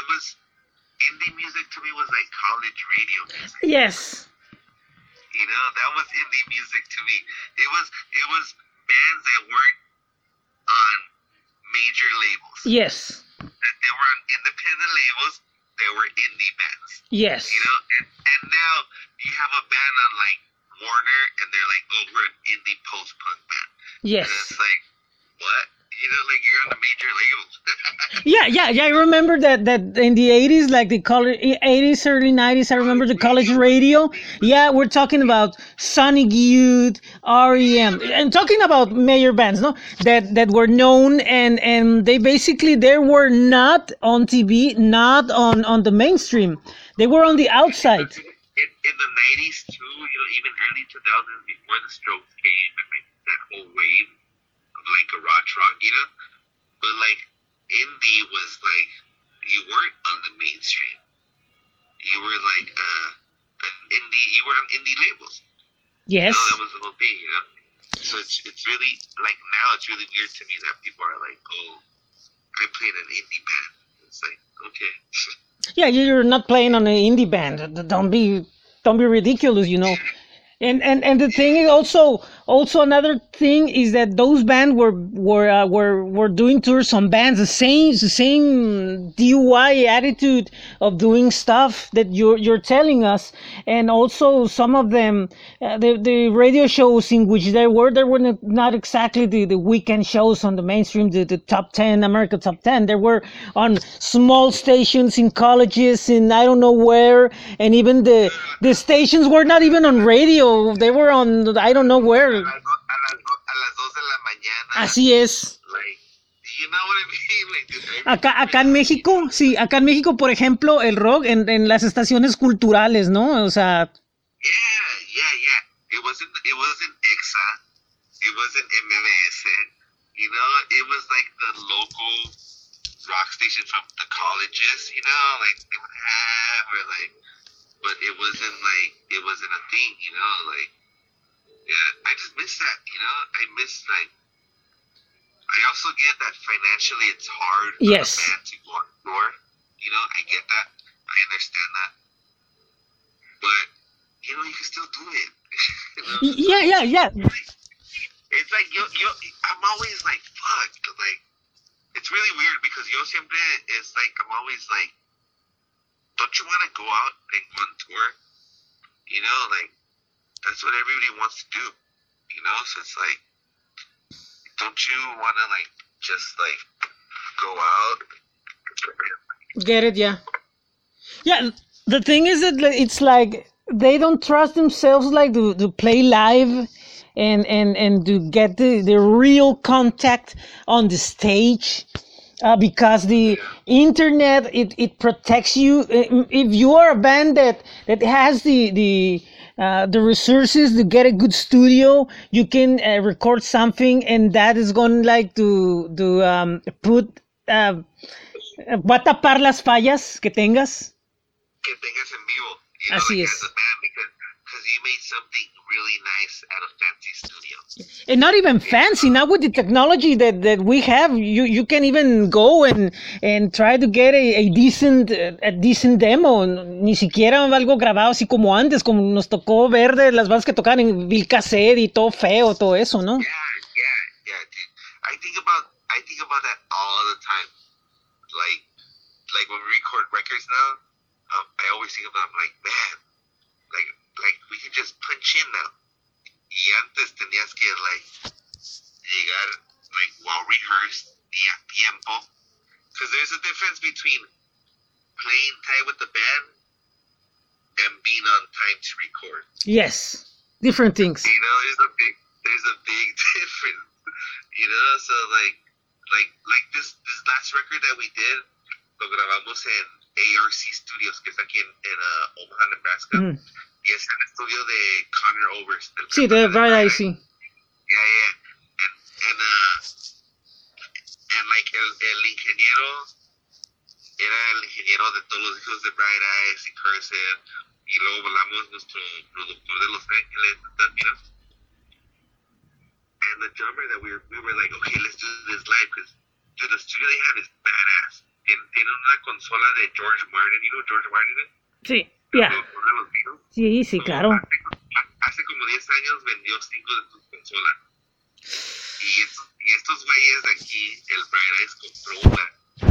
to me was like college radio music. Yes. That was indie music to me. It was bands that weren't on major labels. Yes. They were on independent labels. They were indie bands. Yes. And now you have a band on like Warner, and they're like, oh, we're an indie post-punk band. Yes. And it's like, what? Like you're on the major labels. Yeah. I remember that in the 80s, like the college 80s, early 90s. I remember the college radio. Yeah, we're talking about Sonic Youth, REM, and talking about major bands, no, that were known and they were not on TV, not on the mainstream. They were on the outside. In the 90s too, even early 2000s, before the Strokes came and like that whole wave of like garage rock, but like indie was like you weren't on the mainstream. You were like you were on indie labels. Yes. That was the whole thing, So it's really like now it's really weird to me that people are like, oh, I played an indie band. It's like okay. Yeah, you're not playing on an indie band. Don't be ridiculous, And the thing is also also another thing is that those bands were doing tours on bands, the same DIY attitude of doing stuff that you're telling us, and also some of them, the radio shows in which they were not exactly the weekend shows on the mainstream, the top 10 America top 10. They were on small stations in colleges in I don't know where, and even the stations were not even on radio. They were on I don't know where. A las 2 de la mañana. Así es. Like, you know what I mean? Like, dude, Acá en México, sí, acá en México, por ejemplo, el rock en las estaciones culturales, ¿no? O sea, yeah. It wasn't EXA. It wasn't MMS. You know, it was like the local rock station from the colleges, you know, like they would have, or like, but it wasn't a thing, you know, like, yeah, I just miss that, you know, I also get that financially it's hard for yes. a band to go on tour, you know, I get that, I understand that, but, you know, you can still do it, you know? Yeah. It's like, I'm always like, fuck, like, it's really weird because yo siempre is like, I'm always like, don't you want to go out and go on tour? You know, like, that's what everybody wants to do. You know, so it's like, don't you want to, like, just, like, go out? Get it, yeah. Yeah, the thing is that it's like they don't trust themselves, like, to play live and to get the real contact on the stage. Because the internet it protects you. If you are a band that has the resources to get a good studio, you can record something, and that is going like to put va a tapar las fallas que tengas. Que tengas en vivo. You know, Así like, es. as a band, because you made something really nice at a fancy studio. And not even fancy now with the technology that we have. You can even go and try to get a decent demo. Ni siquiera algo grabado así como antes, como nos tocó ver de las bandas que tocaban en Bill Cassette y todo feo, todo eso, ¿no? Yeah, dude. I think about that all the time. Like when we record records now, I always think about, I'm like, man, like we can just punch in now. Y antes tenías que, like, llegar, like, well rehearsed, y a tiempo. Because there's a difference between playing time with the band and being on time to record. Yes, different things. You know, there's a big difference. You know, so like this last record that we did, lo grabamos en ARC Studios, que está aquí en Omaha, Nebraska. Y es el estudio de Connor Oberst. Sí, de Bright Eyes, sí. Yeah. And like el ingeniero era el ingeniero de todos los hijos de Bright Eyes y Cursor. Y luego volamos nuestro productor de Los Ángeles, you know? And the drummer that we were like, okay, let's do this live, because dude, the studio they have is badass. Tiene una consola de George Martin, you know George Martin? Sí, ya. Yeah. Sí, claro. Hace como 10 años vendió 5 de sus consolas. Y estos güeyes de aquí, el Bright Eyes compró una.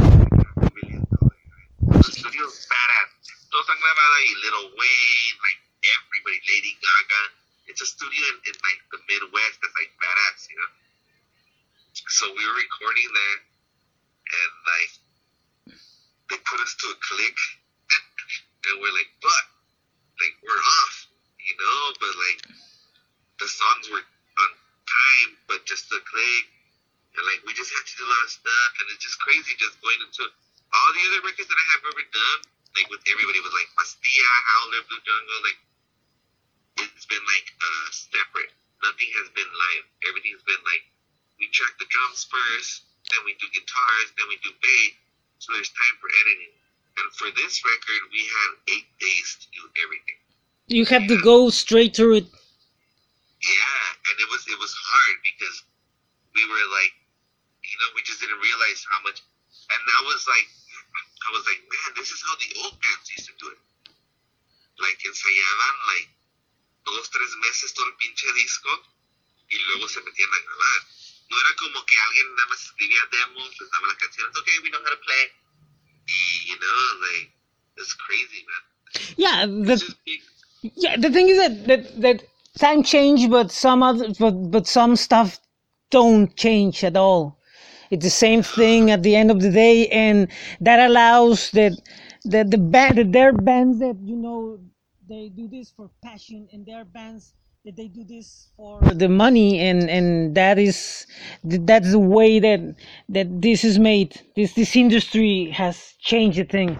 The studio's badass. Todos han grabado ahí, Lil Wayne, like everybody, Lady Gaga. It's a studio in like the Midwest that's like badass, you know? So we were recording there, and like, they put us to a click, and we're like, fuck, like, we're off, you know? But like, the songs were on time, but just a click, and like, we just had to do a lot of stuff, and it's just crazy just going into all the other records that I have ever done, like with everybody was like Pastilla, Howler, Blue Jungle, like, it's been like separate. Nothing has been live. Everything's been like, we track the drums first, then we do guitars, then we do bass, so there's time for editing. And for this record, we had 8 days to do everything. You have to go straight through it. Yeah, and it was hard because we were like, you know, we just didn't realize how much. And I was like, man, this is how the old bands used to do it. Like, ensayaban, like, 2-3 meses todo el pinche disco, y luego se metían a grabar. No era como que alguien nada más escribía demos, les daba la canción, okay, we know how to play. Y, like, it's crazy, man. Yeah, It's just big. yeah. The thing is that time change, but but some stuff don't change at all. It's the same thing at the end of the day, and that allows that the band that there are bands that they do this for passion, and there are bands that they do this for the money, and that's the way that this is made. This industry has changed the thing.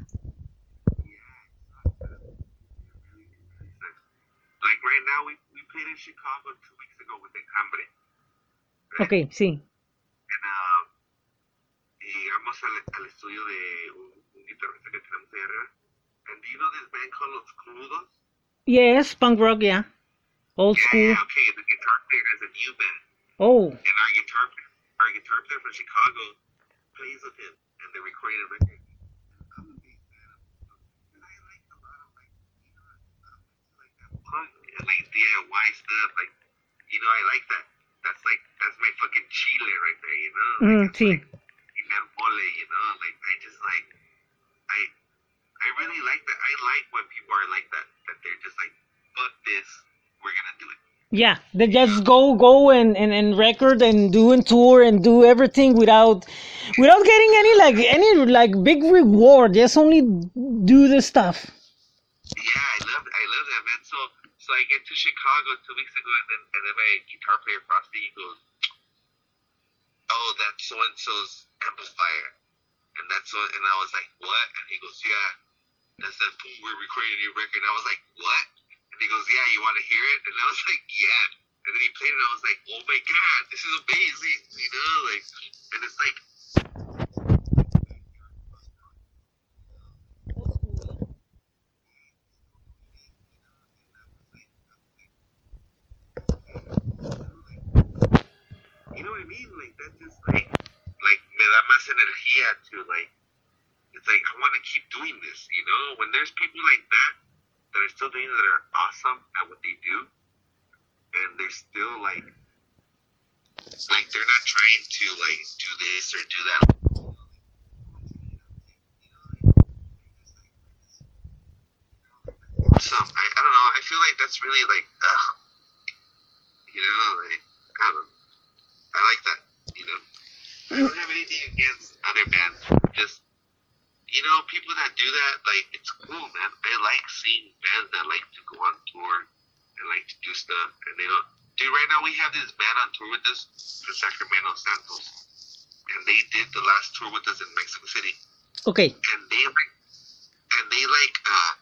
Like right now, we played in Chicago 2 weeks ago with Enjambre. Right? Okay, sí. And, llegamos al estudio de un guitarrista que tenemos ahí arriba. And do you know this band called Los Crudos? Yes, punk rock, yeah. Old school. Yeah, okay. The guitar player is a new band. Oh. And our guitar player from Chicago plays with him. And they're recording a record. I'm a big fan of and I like a lot of like that punk and like DIY stuff. Like, I like that. That's my fucking chile right there, Like, Sí. Like, mole, like I just like I really like that. I like when people are like that they're just like, fuck this, we're gonna do it. Yeah, they just go and record and do and tour and do everything without getting any big reward. Just only do the stuff. Yeah, I love that, man. So I get to Chicago 2 weeks ago, and then my guitar player Frosty, he goes, "Oh, that's so and so's amplifier," and and I was like, "What?" And he goes, "Yeah, that's that boom. We're recording a new record." And I was like, "What?" And he goes, "Yeah, you want to hear it?" And I was like, "Yeah." And then he played it, and I was like, "Oh my god, this is amazing!" Like, and it's like. You know what I mean? Like, that just, like, me da más energía to, like, it's like, I want to keep doing this, When there's people like that are still doing it, that are awesome at what they do, and they're still, like, they're not trying to, like, do this or do that. Awesome. I don't know. I feel like that's really, like, like, I don't know. I like that, I don't have anything against other bands. Just, people that do that, like, it's cool, man. I like seeing bands that like to go on tour and like to do stuff. And they don't. Dude, right now we have this band on tour with us from Sacramento, Santos. And they did the last tour with us in Mexico City. Okay. And they're like,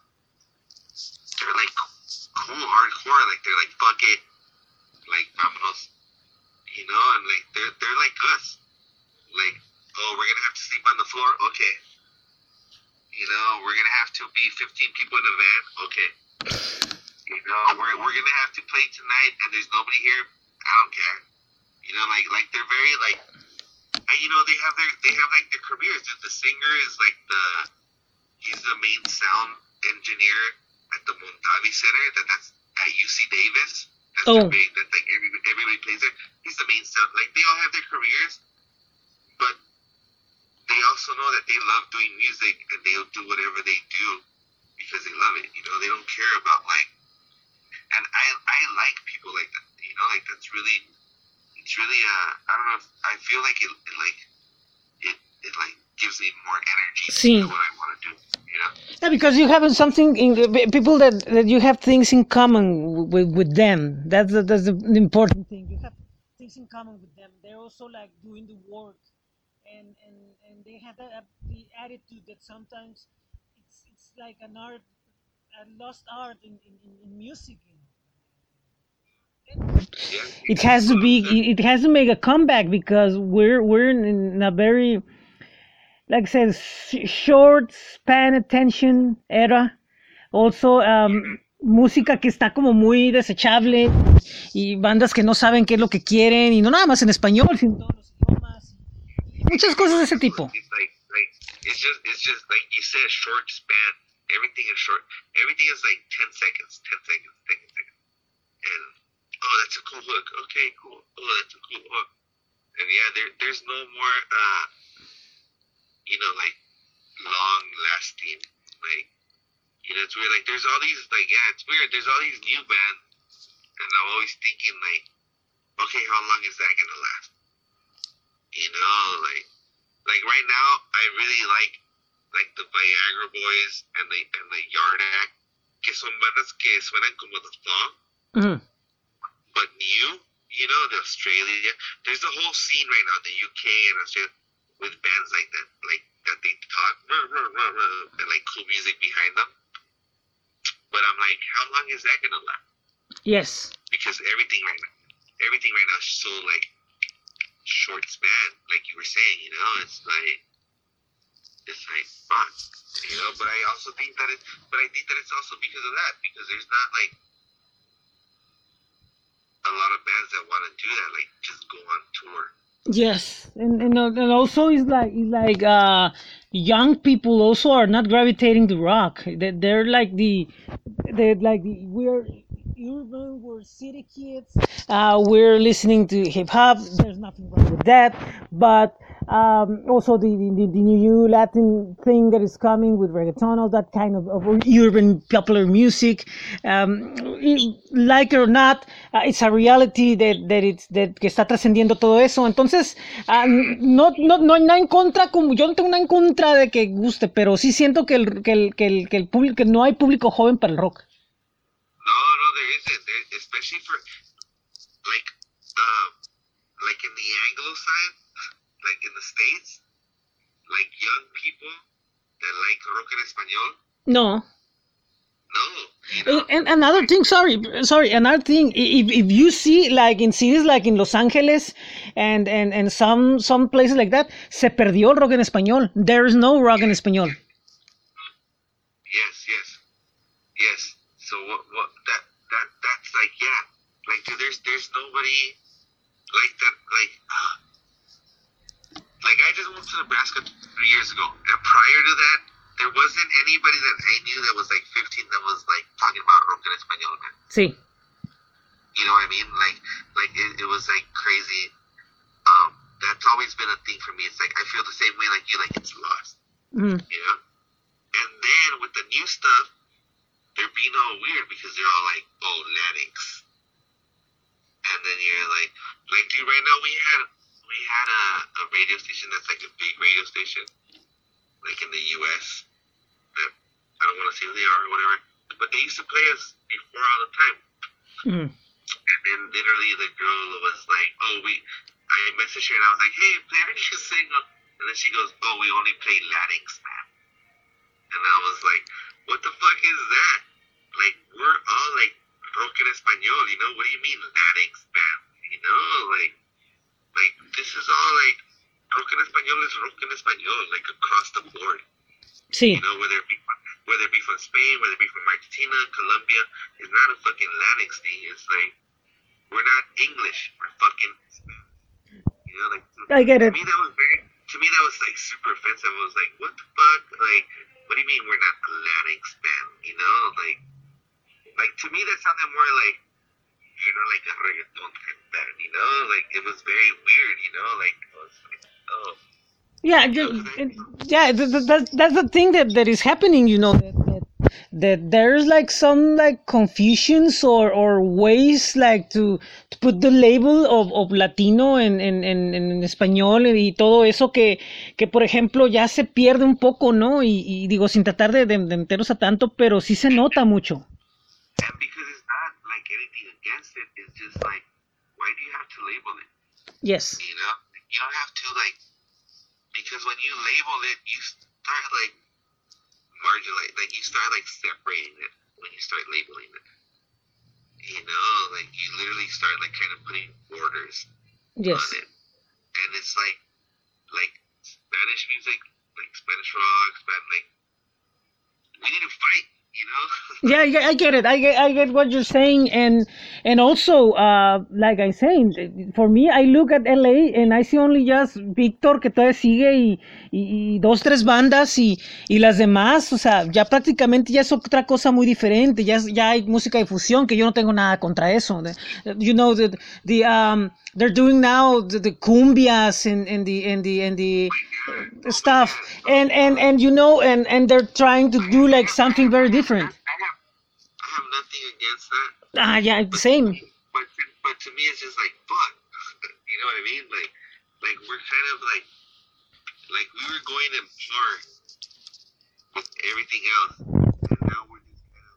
cool, hardcore. Like, they're like, fuck it. Like, vámonos. And like they're like us. Like, oh, we're gonna have to sleep on the floor, okay. We're gonna have to be 15 people in a van, okay. We're gonna have to play tonight and there's nobody here, I don't care. Like they're very like, and they have like their careers. Dude, the singer is like he's the main sound engineer at the Montavi Center. That's at UC Davis. That's their big. That's like everybody plays there. He's the main sound. Like, they all have their careers, but they also know that they love doing music and they'll do whatever they do because they love it. They don't care about like. And I like people like that. Like that's really. It's really. I don't know. I feel like it like gives me more energy to do what I want to do. Yeah, because you have something people that you have things in common with them. That's the important thing. You have things in common with them. They're also like doing the work, and they have the attitude that sometimes it's like an art, a lost art in music. It has to be. It has to make a comeback because we're in a very, like I said, short span attention era. Also, música que está como muy desechable y bandas que no saben qué es lo que quieren y no nada más en español, sino en todos los idiomas. Muchas cosas de ese tipo. It's just like you said, short span. Everything is short. Everything is like 10 seconds, 10 seconds, 10 seconds. And oh, that's a cool hook. Okay, cool. Oh, that's a cool hook. And yeah, there's no more, like long lasting, like, it's weird. Like, there's all these, like, yeah, it's weird. There's all these new bands, and I'm always thinking, like, okay, how long is that gonna last? Like right now, I really like the Viagra Boys and the Yard Act, que son bandas que suenan como The Fall, Mm-hmm. but new. The Australia. There's a whole scene right now, the UK and Australia, with bands like that, that they talk, and like cool music behind them. But I'm like, how long is that gonna last? Yes. Because everything right now is so like short span, like you were saying. It's like fuck. But I also think that it's also because of that, because there's not like a lot of bands that want to do that, like just go on tour. Yes, and also it's like young people also are not gravitating to rock. They're like we're urban, we're city kids. We're listening to hip hop. There's nothing wrong with that, but also the new Latin thing that is coming with reggaeton, all that kind of urban popular music. Like it or not, it's a reality that que está trascendiendo todo eso. Entonces, no hay nada en contra, como yo no tengo nada en contra de que guste, pero sí siento que el público, que no hay público joven para el rock. No, there isn't. Especially for like in the Anglo side, like in the States, like young people that like rock en español. No. No. And another thing, another thing, if you see like in cities like in Los Angeles and some places like that, se perdió el rock en español. There is no rock en español. Yes. So what that's like, yeah. Like there's nobody like that, like I just moved to Nebraska 3 years ago, and prior to that, there wasn't anybody that I knew that was like 15 that was like talking about rock en español, man. Sí. You know what I mean? Like it was like crazy. That's always been a thing for me. It's like I feel the same way like you, like it's lost. Mm-hmm. And then with the new stuff, they're being all weird because they're all like, oh, Latinx. And then you're like dude, right now we had a radio station that's like a big radio station, like in the U.S. that I don't want to say who they are or whatever, but they used to play us before all the time. Mm-hmm. And then literally the girl was like, I messaged her and I was like, hey, play our new single. And then she goes, oh, we only play Latinx, man. And I was like, what the fuck is that? Like, we're all like rock en español, what do you mean Latinx band? Like this is all like rock en español is rock en español, like across the board. Sí. Whether it be from Spain, whether it be from Argentina, Colombia, it's not a fucking Latinx thing. It's like we're not English, we're fucking Spanish. Like I get it. To me that was like super offensive. I was like, what the fuck? Like, what do you mean we're not a Latinx band? Like to me that sounded more like like a reggaeton type band. Like it was very weird. Like I was like, oh. Yeah, that's the thing that is happening. That there's like some like confusions or ways like to put the label of latino en español y todo eso que por ejemplo ya se pierde un poco, ¿no? Y digo, sin tratar de meternos a tanto, pero sí se nota mucho. And because it's not like anything against it, it's just like, why do you have to label it? Yes. You don't have to because when you label it, you start like marginalize, like you start like separating it when you start labeling it. Like you literally start like kind of putting borders on it, and it's like Spanish music, like Spanish rock, like we need to fight. Yeah, I get it. I get what you're saying, and And also, like I saying, for me, I look at LA and I see only just Víctor que todavía sigue y dos, tres bandas y las demás, o sea, ya prácticamente ya es otra cosa muy diferente, ya hay música de fusión que yo no tengo nada contra eso. You know, they're doing now the cumbias and the stuff and you know and they're trying to do like something very different. I have nothing against that. Yeah, same. But to me, it's just like fuck. You know what I mean? Like we're kind of like we were going in par with everything else, and now we're just kind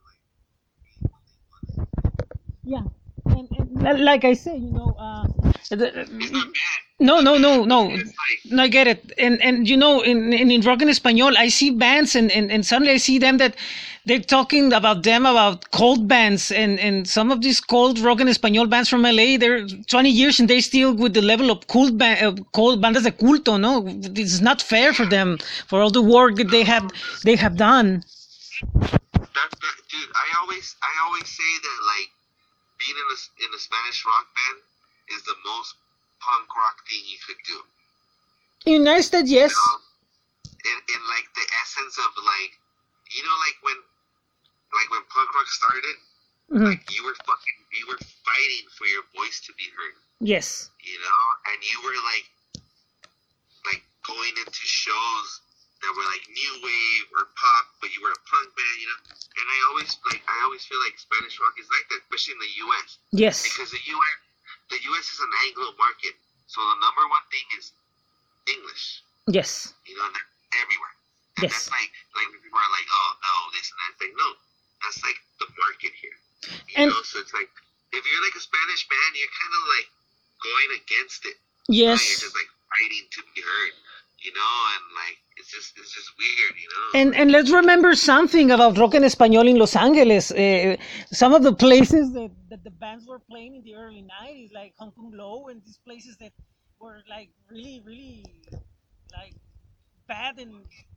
of like. Yeah, and like I say, you know, It's not bad. no, It's like no, I get it, and you know, in rock en español, I see bands, and suddenly I see them that they're talking about cold bands, and some of these cold rock en español bands from LA, they're 20 years and they still with the level of cold bandas de culto, no, it's not fair for them for all the work that they have done. dude. I always say that like being in a Spanish rock band is the most punk rock thing you could do. In United States, yes. In like the essence of like, you know, like when punk rock started, like you were fighting for your voice to be heard. Yes. You know, and you were like going into shows that were like new wave or pop, but you were a punk band, you know. And I always feel like Spanish rock is like that, especially in the U.S. Yes. Because the U.S. is an Anglo market, so the number one thing is English. Yes. You know, everywhere. And Yes. that's like people are like, oh no, this and that. It's like, no, that's like the market here. You And- know, so it's like if you're like a Spanish band, you're kind of like going against it. You know, Yes. you're just like fighting to be heard. You know, and like it's just weird. You know. And let's remember something about rock en español in Los Angeles. Some of the places that the bands were playing in the early 90s, like Hong Kong Low, and these places that were like really, really like bad and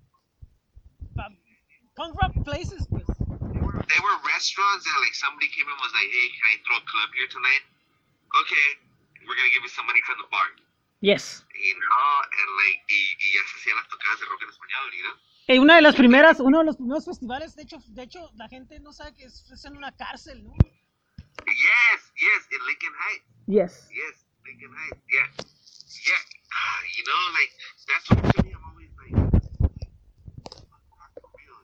punk rock places. Pues. They were restaurants that like somebody came and was like, hey, can I throw a club here tonight? Okay, we're gonna give you some money from the bar. Yes. You know, and like y ya se hacían las tocadas de rock en español, you know. Uno de los primeros festivales, de hecho, la gente no sabe que es en una cárcel, ¿no? Yes, in Lincoln Heights. Yes. Yes, Lincoln Heights. Yeah. You know, like that's what to me. I'm always like, for real,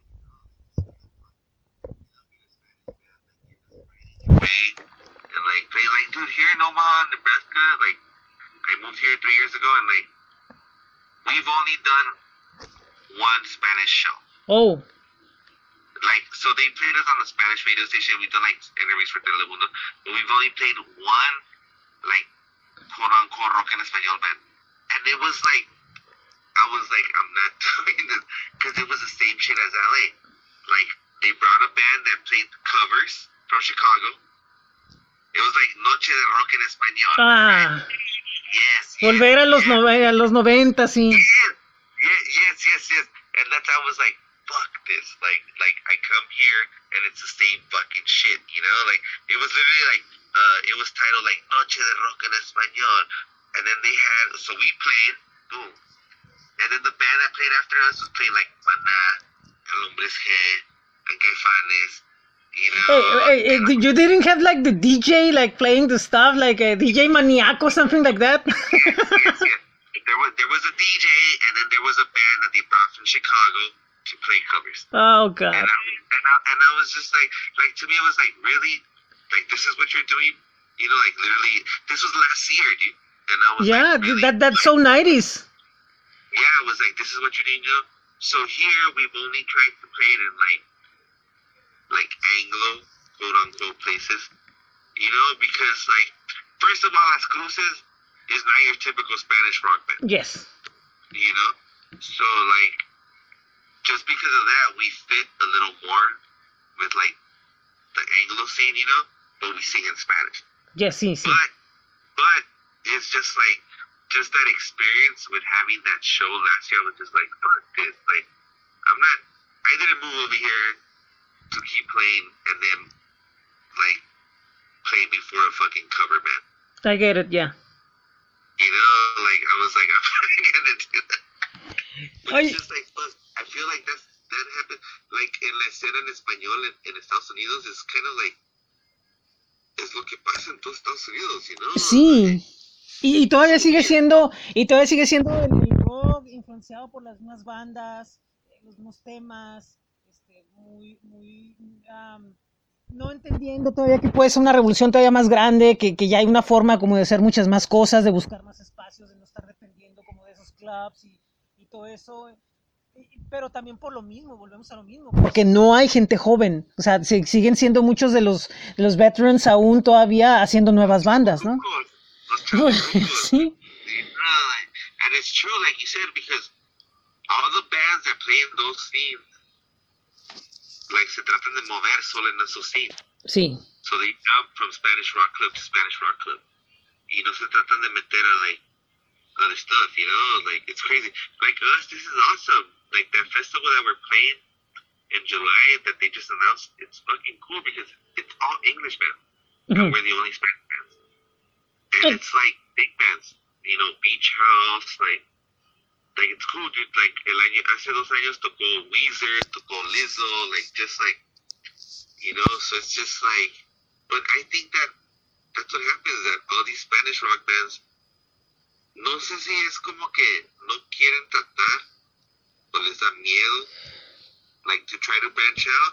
you know. And like play like, dude, here in Omaha, Nebraska, like I moved here 3 years ago, and like we've only done one Spanish show. Oh. Like, so they played us on the Spanish radio station. We've done like interviews for Telemundo, but we've only played one, like, quote unquote rock en español band. And it was like, I was like, I'm not doing this, because it was the same shit as LA. Like, they brought a band that played covers from Chicago. It was like Noche de Rock en Español. Ah. Yes. Volver a los 90, sí. Yes. And that's how I was like, fuck this. Like I come here and it's the same fucking shit, you know? Like it was literally like it was titled like Noche de Rock en Español. And then they had, so we played, boom. And then the band that played after us was playing like Maná, El Hombres G, and Caifanes, you know? You didn't have like the DJ like playing the stuff like a DJ Maniaco, something like that? Yes. There was a DJ, and then there was a band that they brought from Chicago to play covers. Oh God. And I was just like to me it was like, really, like this is what you're doing, you know, like literally this was last year, dude. And I was like, really? That's so 90s. Yeah, I was like, this is what you're doing, you know. So here we've only tried to play it in like Anglo quote unquote places, you know, because like first of all, Las Cruces is not your typical Spanish rock band. Yes. You know? So, like, just because of that, we fit a little more with, like, the Anglo scene, you know? But we sing in Spanish. Yes, sí. But it's just, like, just that experience with having that show last year, I was just like, fuck this. Like, I didn't move over here to keep playing and then, like, play before a fucking cover band. I get it, yeah. You know, like I was like, I'm not gonna do that. But Oye, it's just like, fuck, I feel like that happened. Like en la escena en español en Estados Unidos is kind of like es lo que pasa en todos Estados Unidos, you know. sí. Y todavía sigue siendo, el rock influenciado por las mismas bandas, los mismos temas, muy, no entendiendo todavía que puede ser una revolución todavía más grande, que ya hay una forma como de hacer muchas más cosas, de buscar más espacios, de no estar dependiendo como de esos clubs y todo eso. Pero también por lo mismo, volvemos a lo mismo, porque no hay gente joven, o sea, siguen siendo muchos de los veterans aún todavía haciendo nuevas bandas, ¿no? Los chavorrucos. Sí, And it's true, like you said, because all the bands that play in those scenes, like se tratan de mover solo en esos scenes. sí, So they jump from Spanish rock club to Spanish rock club. Y no se tratan de meter a like other stuff, you know? Like it's crazy. Like us, this is awesome. Like that festival that we're playing in July that they just announced, it's fucking cool because it's all English bands. And we're the only Spanish bands. And it's like big bands, you know, Beach House, like it's cool, dude. Like hace 2 años tocó Weezer, tocó Lizzo, like just like, you know, so it's just like, but I think that's what happens, that all these Spanish rock bands, no sé si es como que no quieren tratar, o les da miedo, like to try to branch out,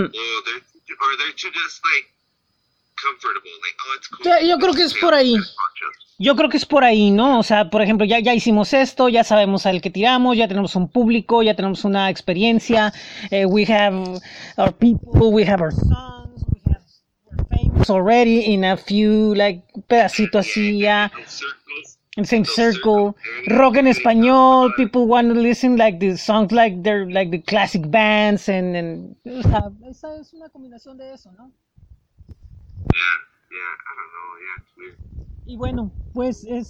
or they're too just like comfortable, like, oh, it's cool. yo creo que es por ahí. Yo creo que es por ahí, ¿no? O sea, por ejemplo, ya hicimos esto, ya sabemos al que tiramos, ya tenemos un público, ya tenemos una experiencia. We have our people, we have our songs, we're famous already in a few, like, pedacitos así, ya. In the same circle. Rock en español, people want to listen like the songs like they're like the classic bands and o sea, esa es una combinación de eso, ¿no? Yeah, I don't know, yeah, it's weird. Y bueno, pues You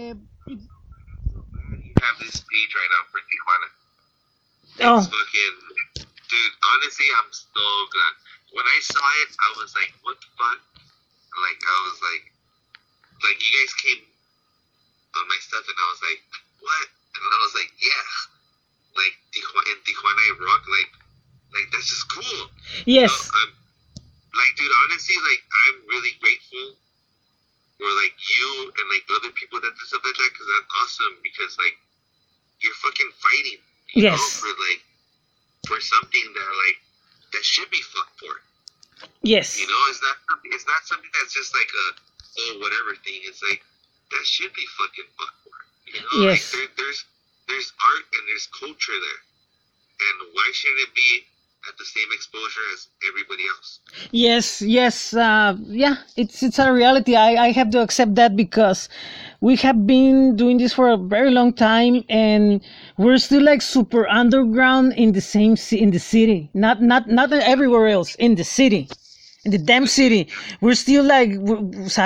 have this page right now for Tijuana. It's fucking, dude, honestly, I'm so glad. When I saw it, I was like, what the fuck? Like, I was like you guys came on my stuff and I was like, what? And I was like, yeah. Like, in Tijuana I rock, like that's just cool. Yes. You know, like, dude, honestly, like, I'm really grateful for, like, you and, like, the other people that do stuff like that, because that's awesome, because, like, you're fucking fighting, you know, for something that, like, that should be fought for. Yes. You know, it's not something that's just, like, whatever thing. It's, like, that should be fucking fought for. You know, yes. Like, there's art and there's culture there. And why shouldn't it be at the same exposure as everybody else? Yes, yeah, it's a reality. I have to accept that because we have been doing this for a very long time and we're still like super underground in the city, not everywhere else, in the city, in the damn city. We're still like, o sea,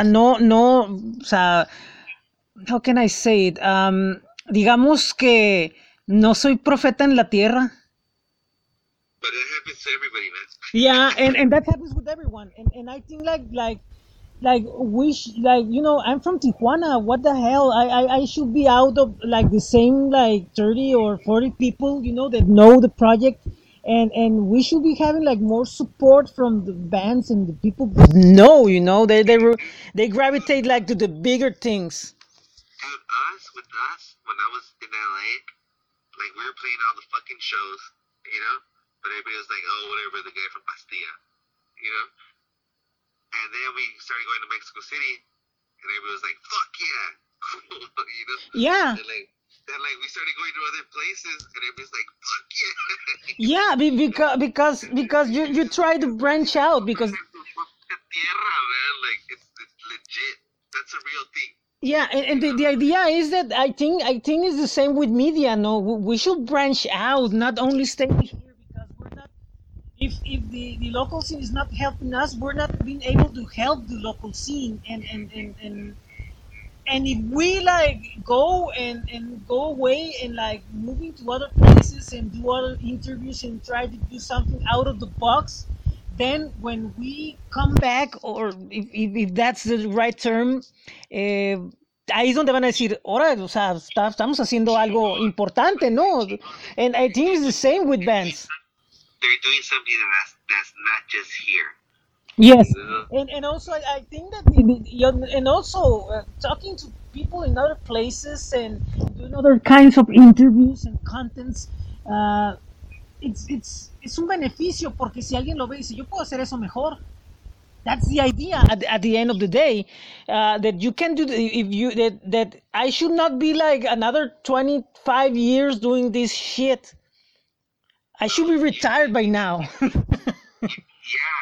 how can I say it? Digamos que no soy profeta en la tierra. But it happens to everybody, man. Yeah, and that happens with everyone. And I think like you know, I'm from Tijuana. What the hell? I should be out of like the same like 30 or 40 people, you know, that know the project. And we should be having like more support from the bands and the people that know, you know, they gravitate like to the bigger things. Dude, with us, when I was in LA, like we were playing all the fucking shows, you know? But everybody was like, oh, whatever, the guy from Bastilla, you know? And then we started going to Mexico City, and everybody was like, fuck yeah, cool, you know? Yeah. And we started going to other places, and everybody's like, fuck yeah. Yeah, because you try to branch out, because... Tierra, man, like, it's legit. That's a real thing. Yeah, and the idea is that I think it's the same with media, no? We should branch out, not only stay here. If the local scene is not helping us, we're not being able to help the local scene, and if we like go and go away and like moving to other places and do other interviews and try to do something out of the box, then when we come back, or if that's the right term, eh, ahí es donde van a decir, ahora, o sea, estamos haciendo algo importante, ¿no? And I think it's the same with bands. They're doing something that's not just here. Yes, You know? and also I think that and also talking to people in other places and doing other kinds of interviews and contents, uh, it's un beneficio porque si alguien lo ve y dice yo puedo hacer eso mejor. That's the idea at the end of the day, that you can do if you that I should not be like another 25 years doing this shit. I should be retired by now. Yeah,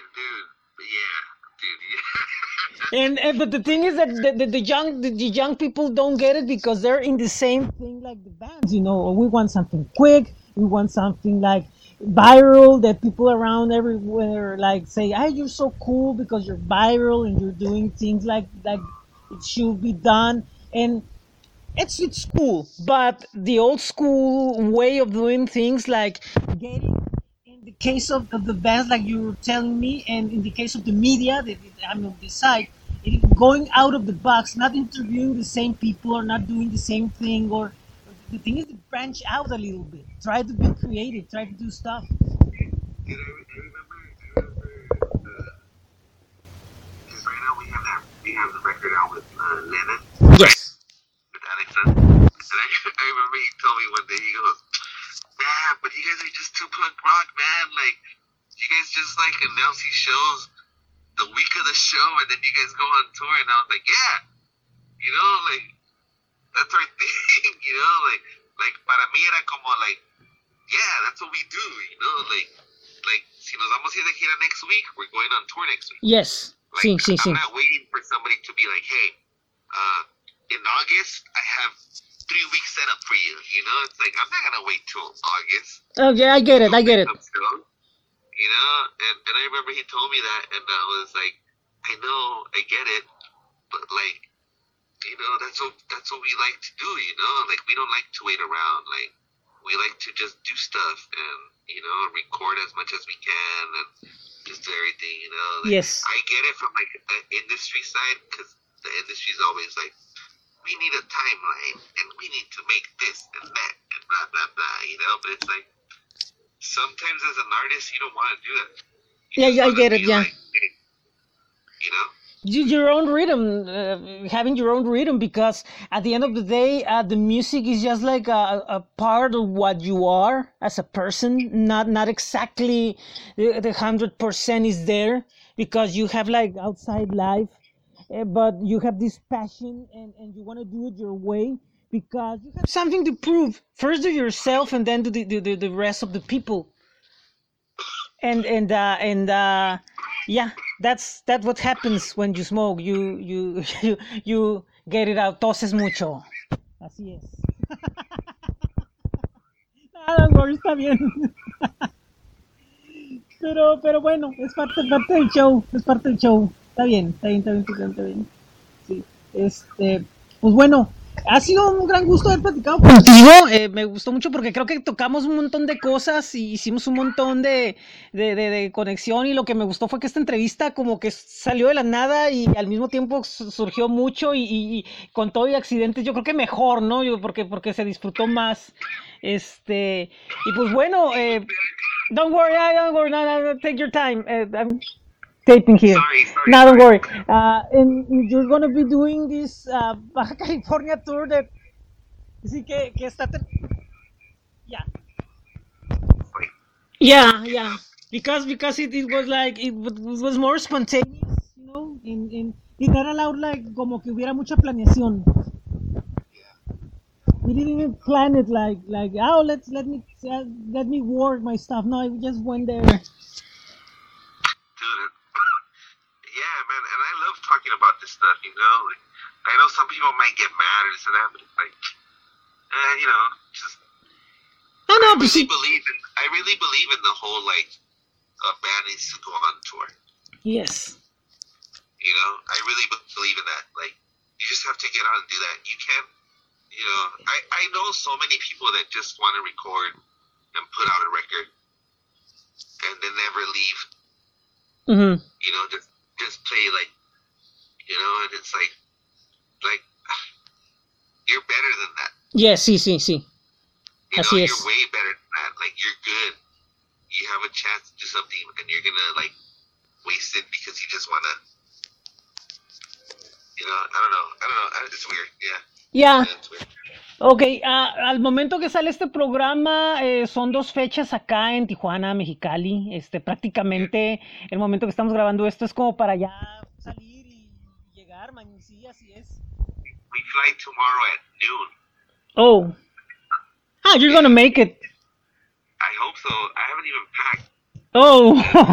dude. And but the thing is that the young people don't get it because they're in the same thing like the bands. We want something quick. We want something like viral that people around everywhere like say, "Hey, you're so cool because you're viral and you're doing things like it should be done." And it's cool, but the old school way of doing things, like getting in the case of the bands, like you were telling me, and in the case of the media, I'm on this side, going out of the box, not interviewing the same people or not doing the same thing, or the thing is to branch out a little bit, try to be creative, try to do stuff. Dude, I remember, because right now we have the record out with Lennon, Yes. with Alex. And I remember he told me one day, he goes, "Man, but you guys are just too punk rock, man. Like, you guys just like announce these shows the week of the show, and then you guys go on tour." And I was like, "Yeah, like that's our thing, like para mí era como like, yeah, that's what we do, like si nos vamos a ir de gira next week, we're going on tour next week. Yes. Like, Sí. I'm not waiting for somebody to be like, hey, in August, I have 3 weeks set up for you. It's like, I'm not going to wait till August. Okay, I get it. And I remember he told me that, and I was like, I know, I get it, but like, that's what we like to do, like, we don't like to wait around, like, we like to just do stuff and, record as much as we can and just do everything, like, Yes. I get it from like the industry side, because the industry is always like, we need a timeline and we need to make this and that and blah blah blah, but it's like sometimes as an artist you don't want to do that. Yeah, I get it. Yeah. Like, hey, Your own rhythm, having your own rhythm, because at the end of the day, the music is just like a part of what you are as a person. Not exactly the 100% is there, because you have like outside life, but you have this passion, and you want to do it your way because you have something to prove first to yourself and then to the rest of the people. And yeah, that's what happens when you smoke. You get it out. Toses mucho. Así es. Nada, amor, está bien. Pero bueno, es parte del show, es parte del show. Está bien. Sí. Pues bueno, ha sido un gran gusto haber platicado contigo. Me gustó mucho porque creo que tocamos un montón de cosas y hicimos un montón de conexión, y lo que me gustó fue que esta entrevista como que salió de la nada y al mismo tiempo surgió mucho y con todo y accidentes, yo creo que mejor, ¿no? Porque se disfrutó más. Y pues bueno, don't worry, no, take your time. I'm taping here. Sorry. No, don't worry. And you're gonna be doing this Baja California tour that sí que está yeah, because it was like it was more spontaneous, and it not allowed like como que hubiera mucha planeación. We didn't even plan it like oh, let me work my stuff. No, I just went there. Dude, yeah, man, and I love talking about this stuff, like, I know some people might get mad or this and that, but it's like, just, No, I but really believe in the whole, like, a band needs to go on tour, yes. I really believe in that, like, you just have to get out and do that. You can't, I know so many people that just want to record and put out a record and then never leave Mm-hmm. Just play like, and it's like you're better than that. Yes, sí. Así You're es. way better than that. Like, you're good. You have a chance to do something, and you're gonna like waste it because you just wanna, I don't know. It's weird. Yeah. Yeah. It's weird. Ok, al momento que sale este programa, son 2 fechas acá en Tijuana, Mexicali. Prácticamente el momento que estamos grabando esto es como para ya salir y llegar, man. Sí, así es. We fly tomorrow at noon. Oh. You're gonna make it. I hope so. I haven't even packed. Oh.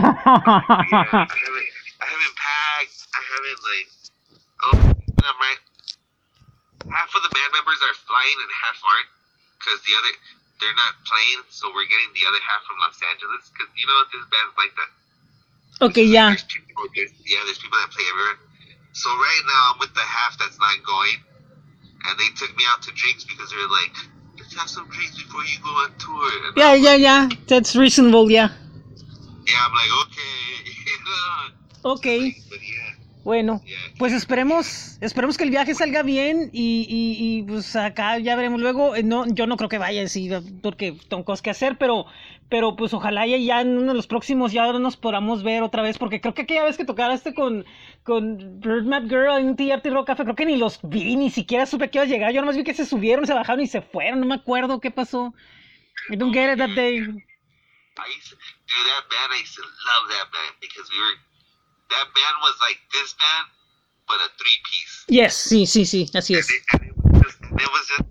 I haven't packed. I haven't I'm right. Half of the band members are flying and half aren't, because they're not playing, so we're getting the other half from Los Angeles, because this band's like that. Okay, yeah. There's people that play everywhere. So right now I'm with the half that's not going, and they took me out to drinks because they're like, let's have some drinks before you go on tour. And Yeah. That's reasonable, yeah. Yeah, I'm like, okay. Okay. But yeah. Bueno, Yeah. pues esperemos que el viaje salga bien y pues acá ya veremos luego. Yo no creo que vaya, sí, porque tengo cosas que hacer, pero pues ojalá ya en uno de los próximos ya ahora nos podamos ver otra vez, porque creo que aquella vez que tocaste con Birdmap Girl en TRT Rock Café, creo que ni los vi, ni siquiera supe que ibas a llegar. Yo nomás vi que se subieron, se bajaron y se fueron, no me acuerdo qué pasó. I don't get it that day. I used to do that band. I used to love that band because that band was like this band, but a 3-piece. Yes, sí, así es. And it was just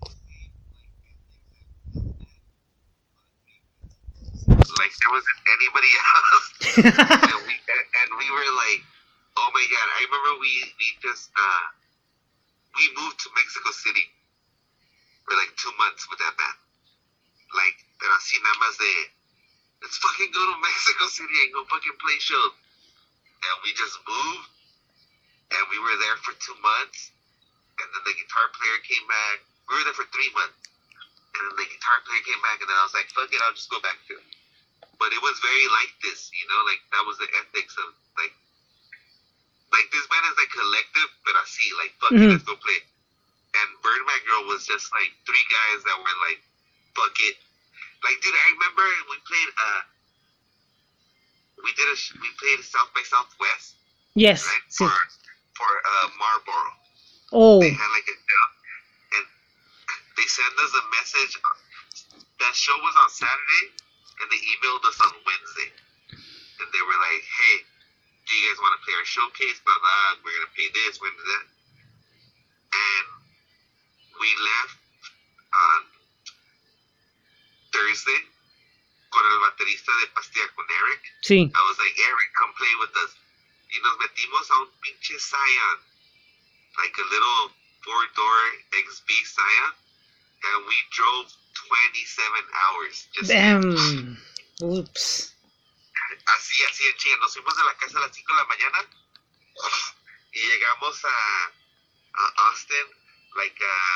like there wasn't anybody else, and we were like, oh my god! I remember we just we moved to Mexico City for like 2 months with that band. Like, pero así nada más de, let's fucking go to Mexico City and go fucking play shows. And we just moved, and we were there for 2 months, and then the guitar player came back. We were there for 3 months, and then the guitar player came back, and then I was like, fuck it, I'll just go back to it. But it was very like this, like that was the ethics of like this band is like collective, but I see like, fuck it, let's go play. And Birdman Girl was just like 3 guys that were like, fuck it. Like, dude, I remember we played we played South by Southwest. Yes. Right? Sí. For Marlboro. Oh. They had like and they sent us a message. That show was on Saturday, and they emailed us on Wednesday. And they were like, hey, do you guys want to play our showcase? Blah, blah, we're going to pay this, we're going to do that. And we left on Thursday con el baterista de Pastilla, con Eric. Sí. I was like, Eric, come play with us. Y nos metimos a un pinche Scion, like a little 4-door XB Scion, and we drove 27 hours. Just Damn. Oops. Así en chinga. Nos fuimos de la casa a las 5 de la mañana y llegamos a Austin like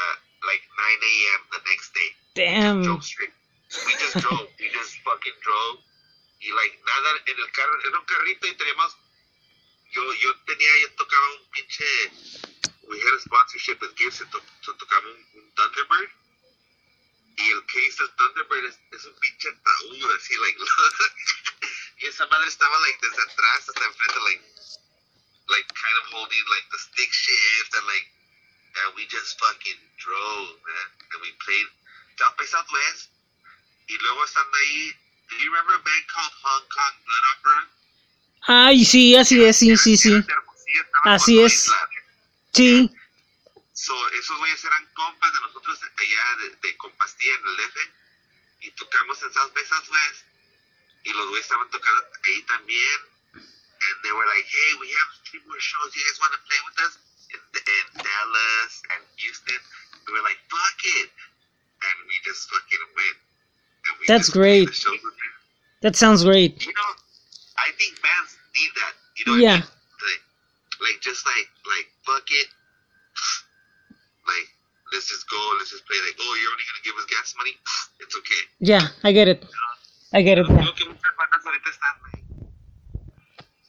9 a.m. the next day. Damn. Drove straight. We just drove. We just fucking drove. Y like nada en el carro, en un carrito, y teníamos. Yo tocaba un pinche. We had a sponsorship with Gibson, tocaba un Thunderbird. Y el case del Thunderbird es un pinche ataúd, así, like. Y esa madre estaba like desde atrás hasta enfrente, like kind of holding like the stick shift, and we just fucking drove, man. And we played South by Southwest. Y luego estando ahí, do you remember a band called Hong Kong Blood Opera? Ay, sí, así es, sí. Así es. Sí. So, esos güeyes eran compas de nosotros allá de Compastilla en el DF. Y tocamos en South by Southwest. Y los güeyes estaban tocando ahí también. And they were like, hey, we have 3 more shows. You guys want to play with us? In Dallas and Houston. We were like, fuck it. And we just fucking went. That's great. That sounds great. I think bands need that. Yeah. I mean? Like just like fuck it. Like, let's just go, let's just play. Like, oh, you're only gonna give us gas money? It's okay. Yeah, I get it. I get it. Yeah. Creo que muchas bandas ahorita están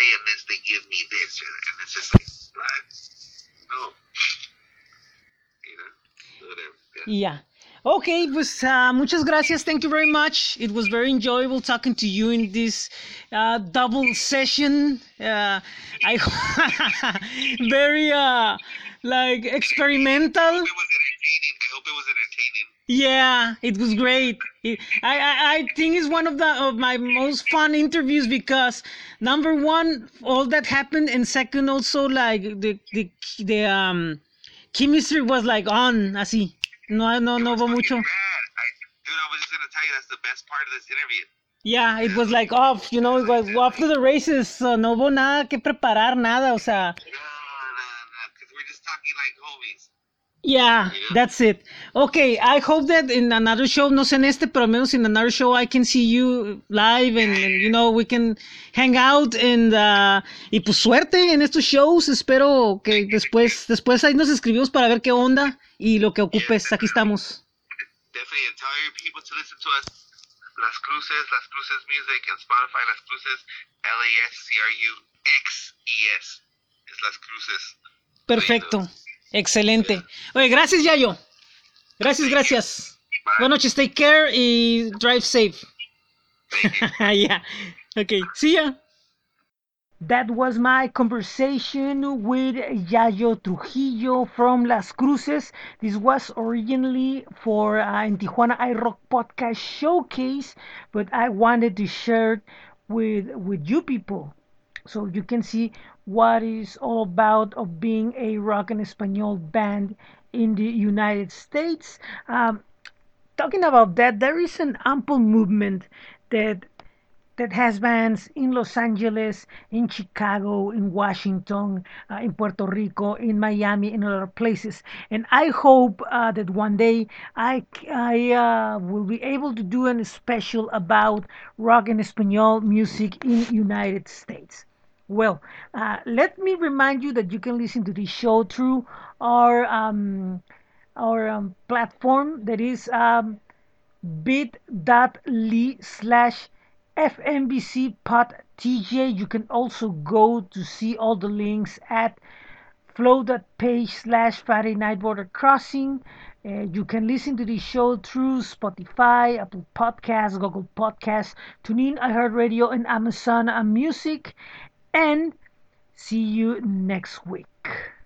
saying this, they give me this, and it's just like, what? No, you know, whatever. Yeah. Okay, pues muchas gracias. Thank you very much. It was very enjoyable talking to you in this double session. I very like experimental. I hope it was entertaining. I hope it was entertaining. Yeah, it was great. I think it's one of my most fun interviews because number one, all that happened, and second, also like the chemistry was like on así. No hubo mucho. Dude, I was just gonna tell you that's the best part of this interview. Yeah, it was like off, it was off to the races. So no hubo nada que preparar, nada, o sea. No, because we're just talking like homies. Yeah, that's it. Okay, I hope that in another show, no sé en este, pero al menos in another show I can see you live and we can hang out y pues suerte en estos shows. Espero que después ahí nos escribimos para ver qué onda y lo que ocupes. Aquí estamos. Definitely, and tell your people to listen to us. Las Cruces Music and Spotify, Las Cruces, LASCRUXES. Es Las Cruces. Perfecto. Excelente. Oye, gracias, Yayo. Gracias. Bye. Buenas noches, take care y drive safe. Yeah. Okay, see ya. That was my conversation with Yayo Trujillo from Las Cruces. This was originally for in Tijuana iRock Podcast Showcase, but I wanted to share it with you people so you can see what it's all about of being a rock and Espanol band in the United States. Talking about that, there is an ample movement that has bands in Los Angeles, in Chicago, in Washington, in Puerto Rico, in Miami, in other places. And I hope that one day I will be able to do a special about rock and Espanol music in United States. Well, let me remind you that you can listen to this show through our platform that is bit.ly/FMBC You can also go to see all the links at flow.page/Friday Night Border Crossing. You can listen to this show through Spotify, Apple Podcasts, Google Podcasts, TuneIn, iHeartRadio, and Amazon Music. And see you next week.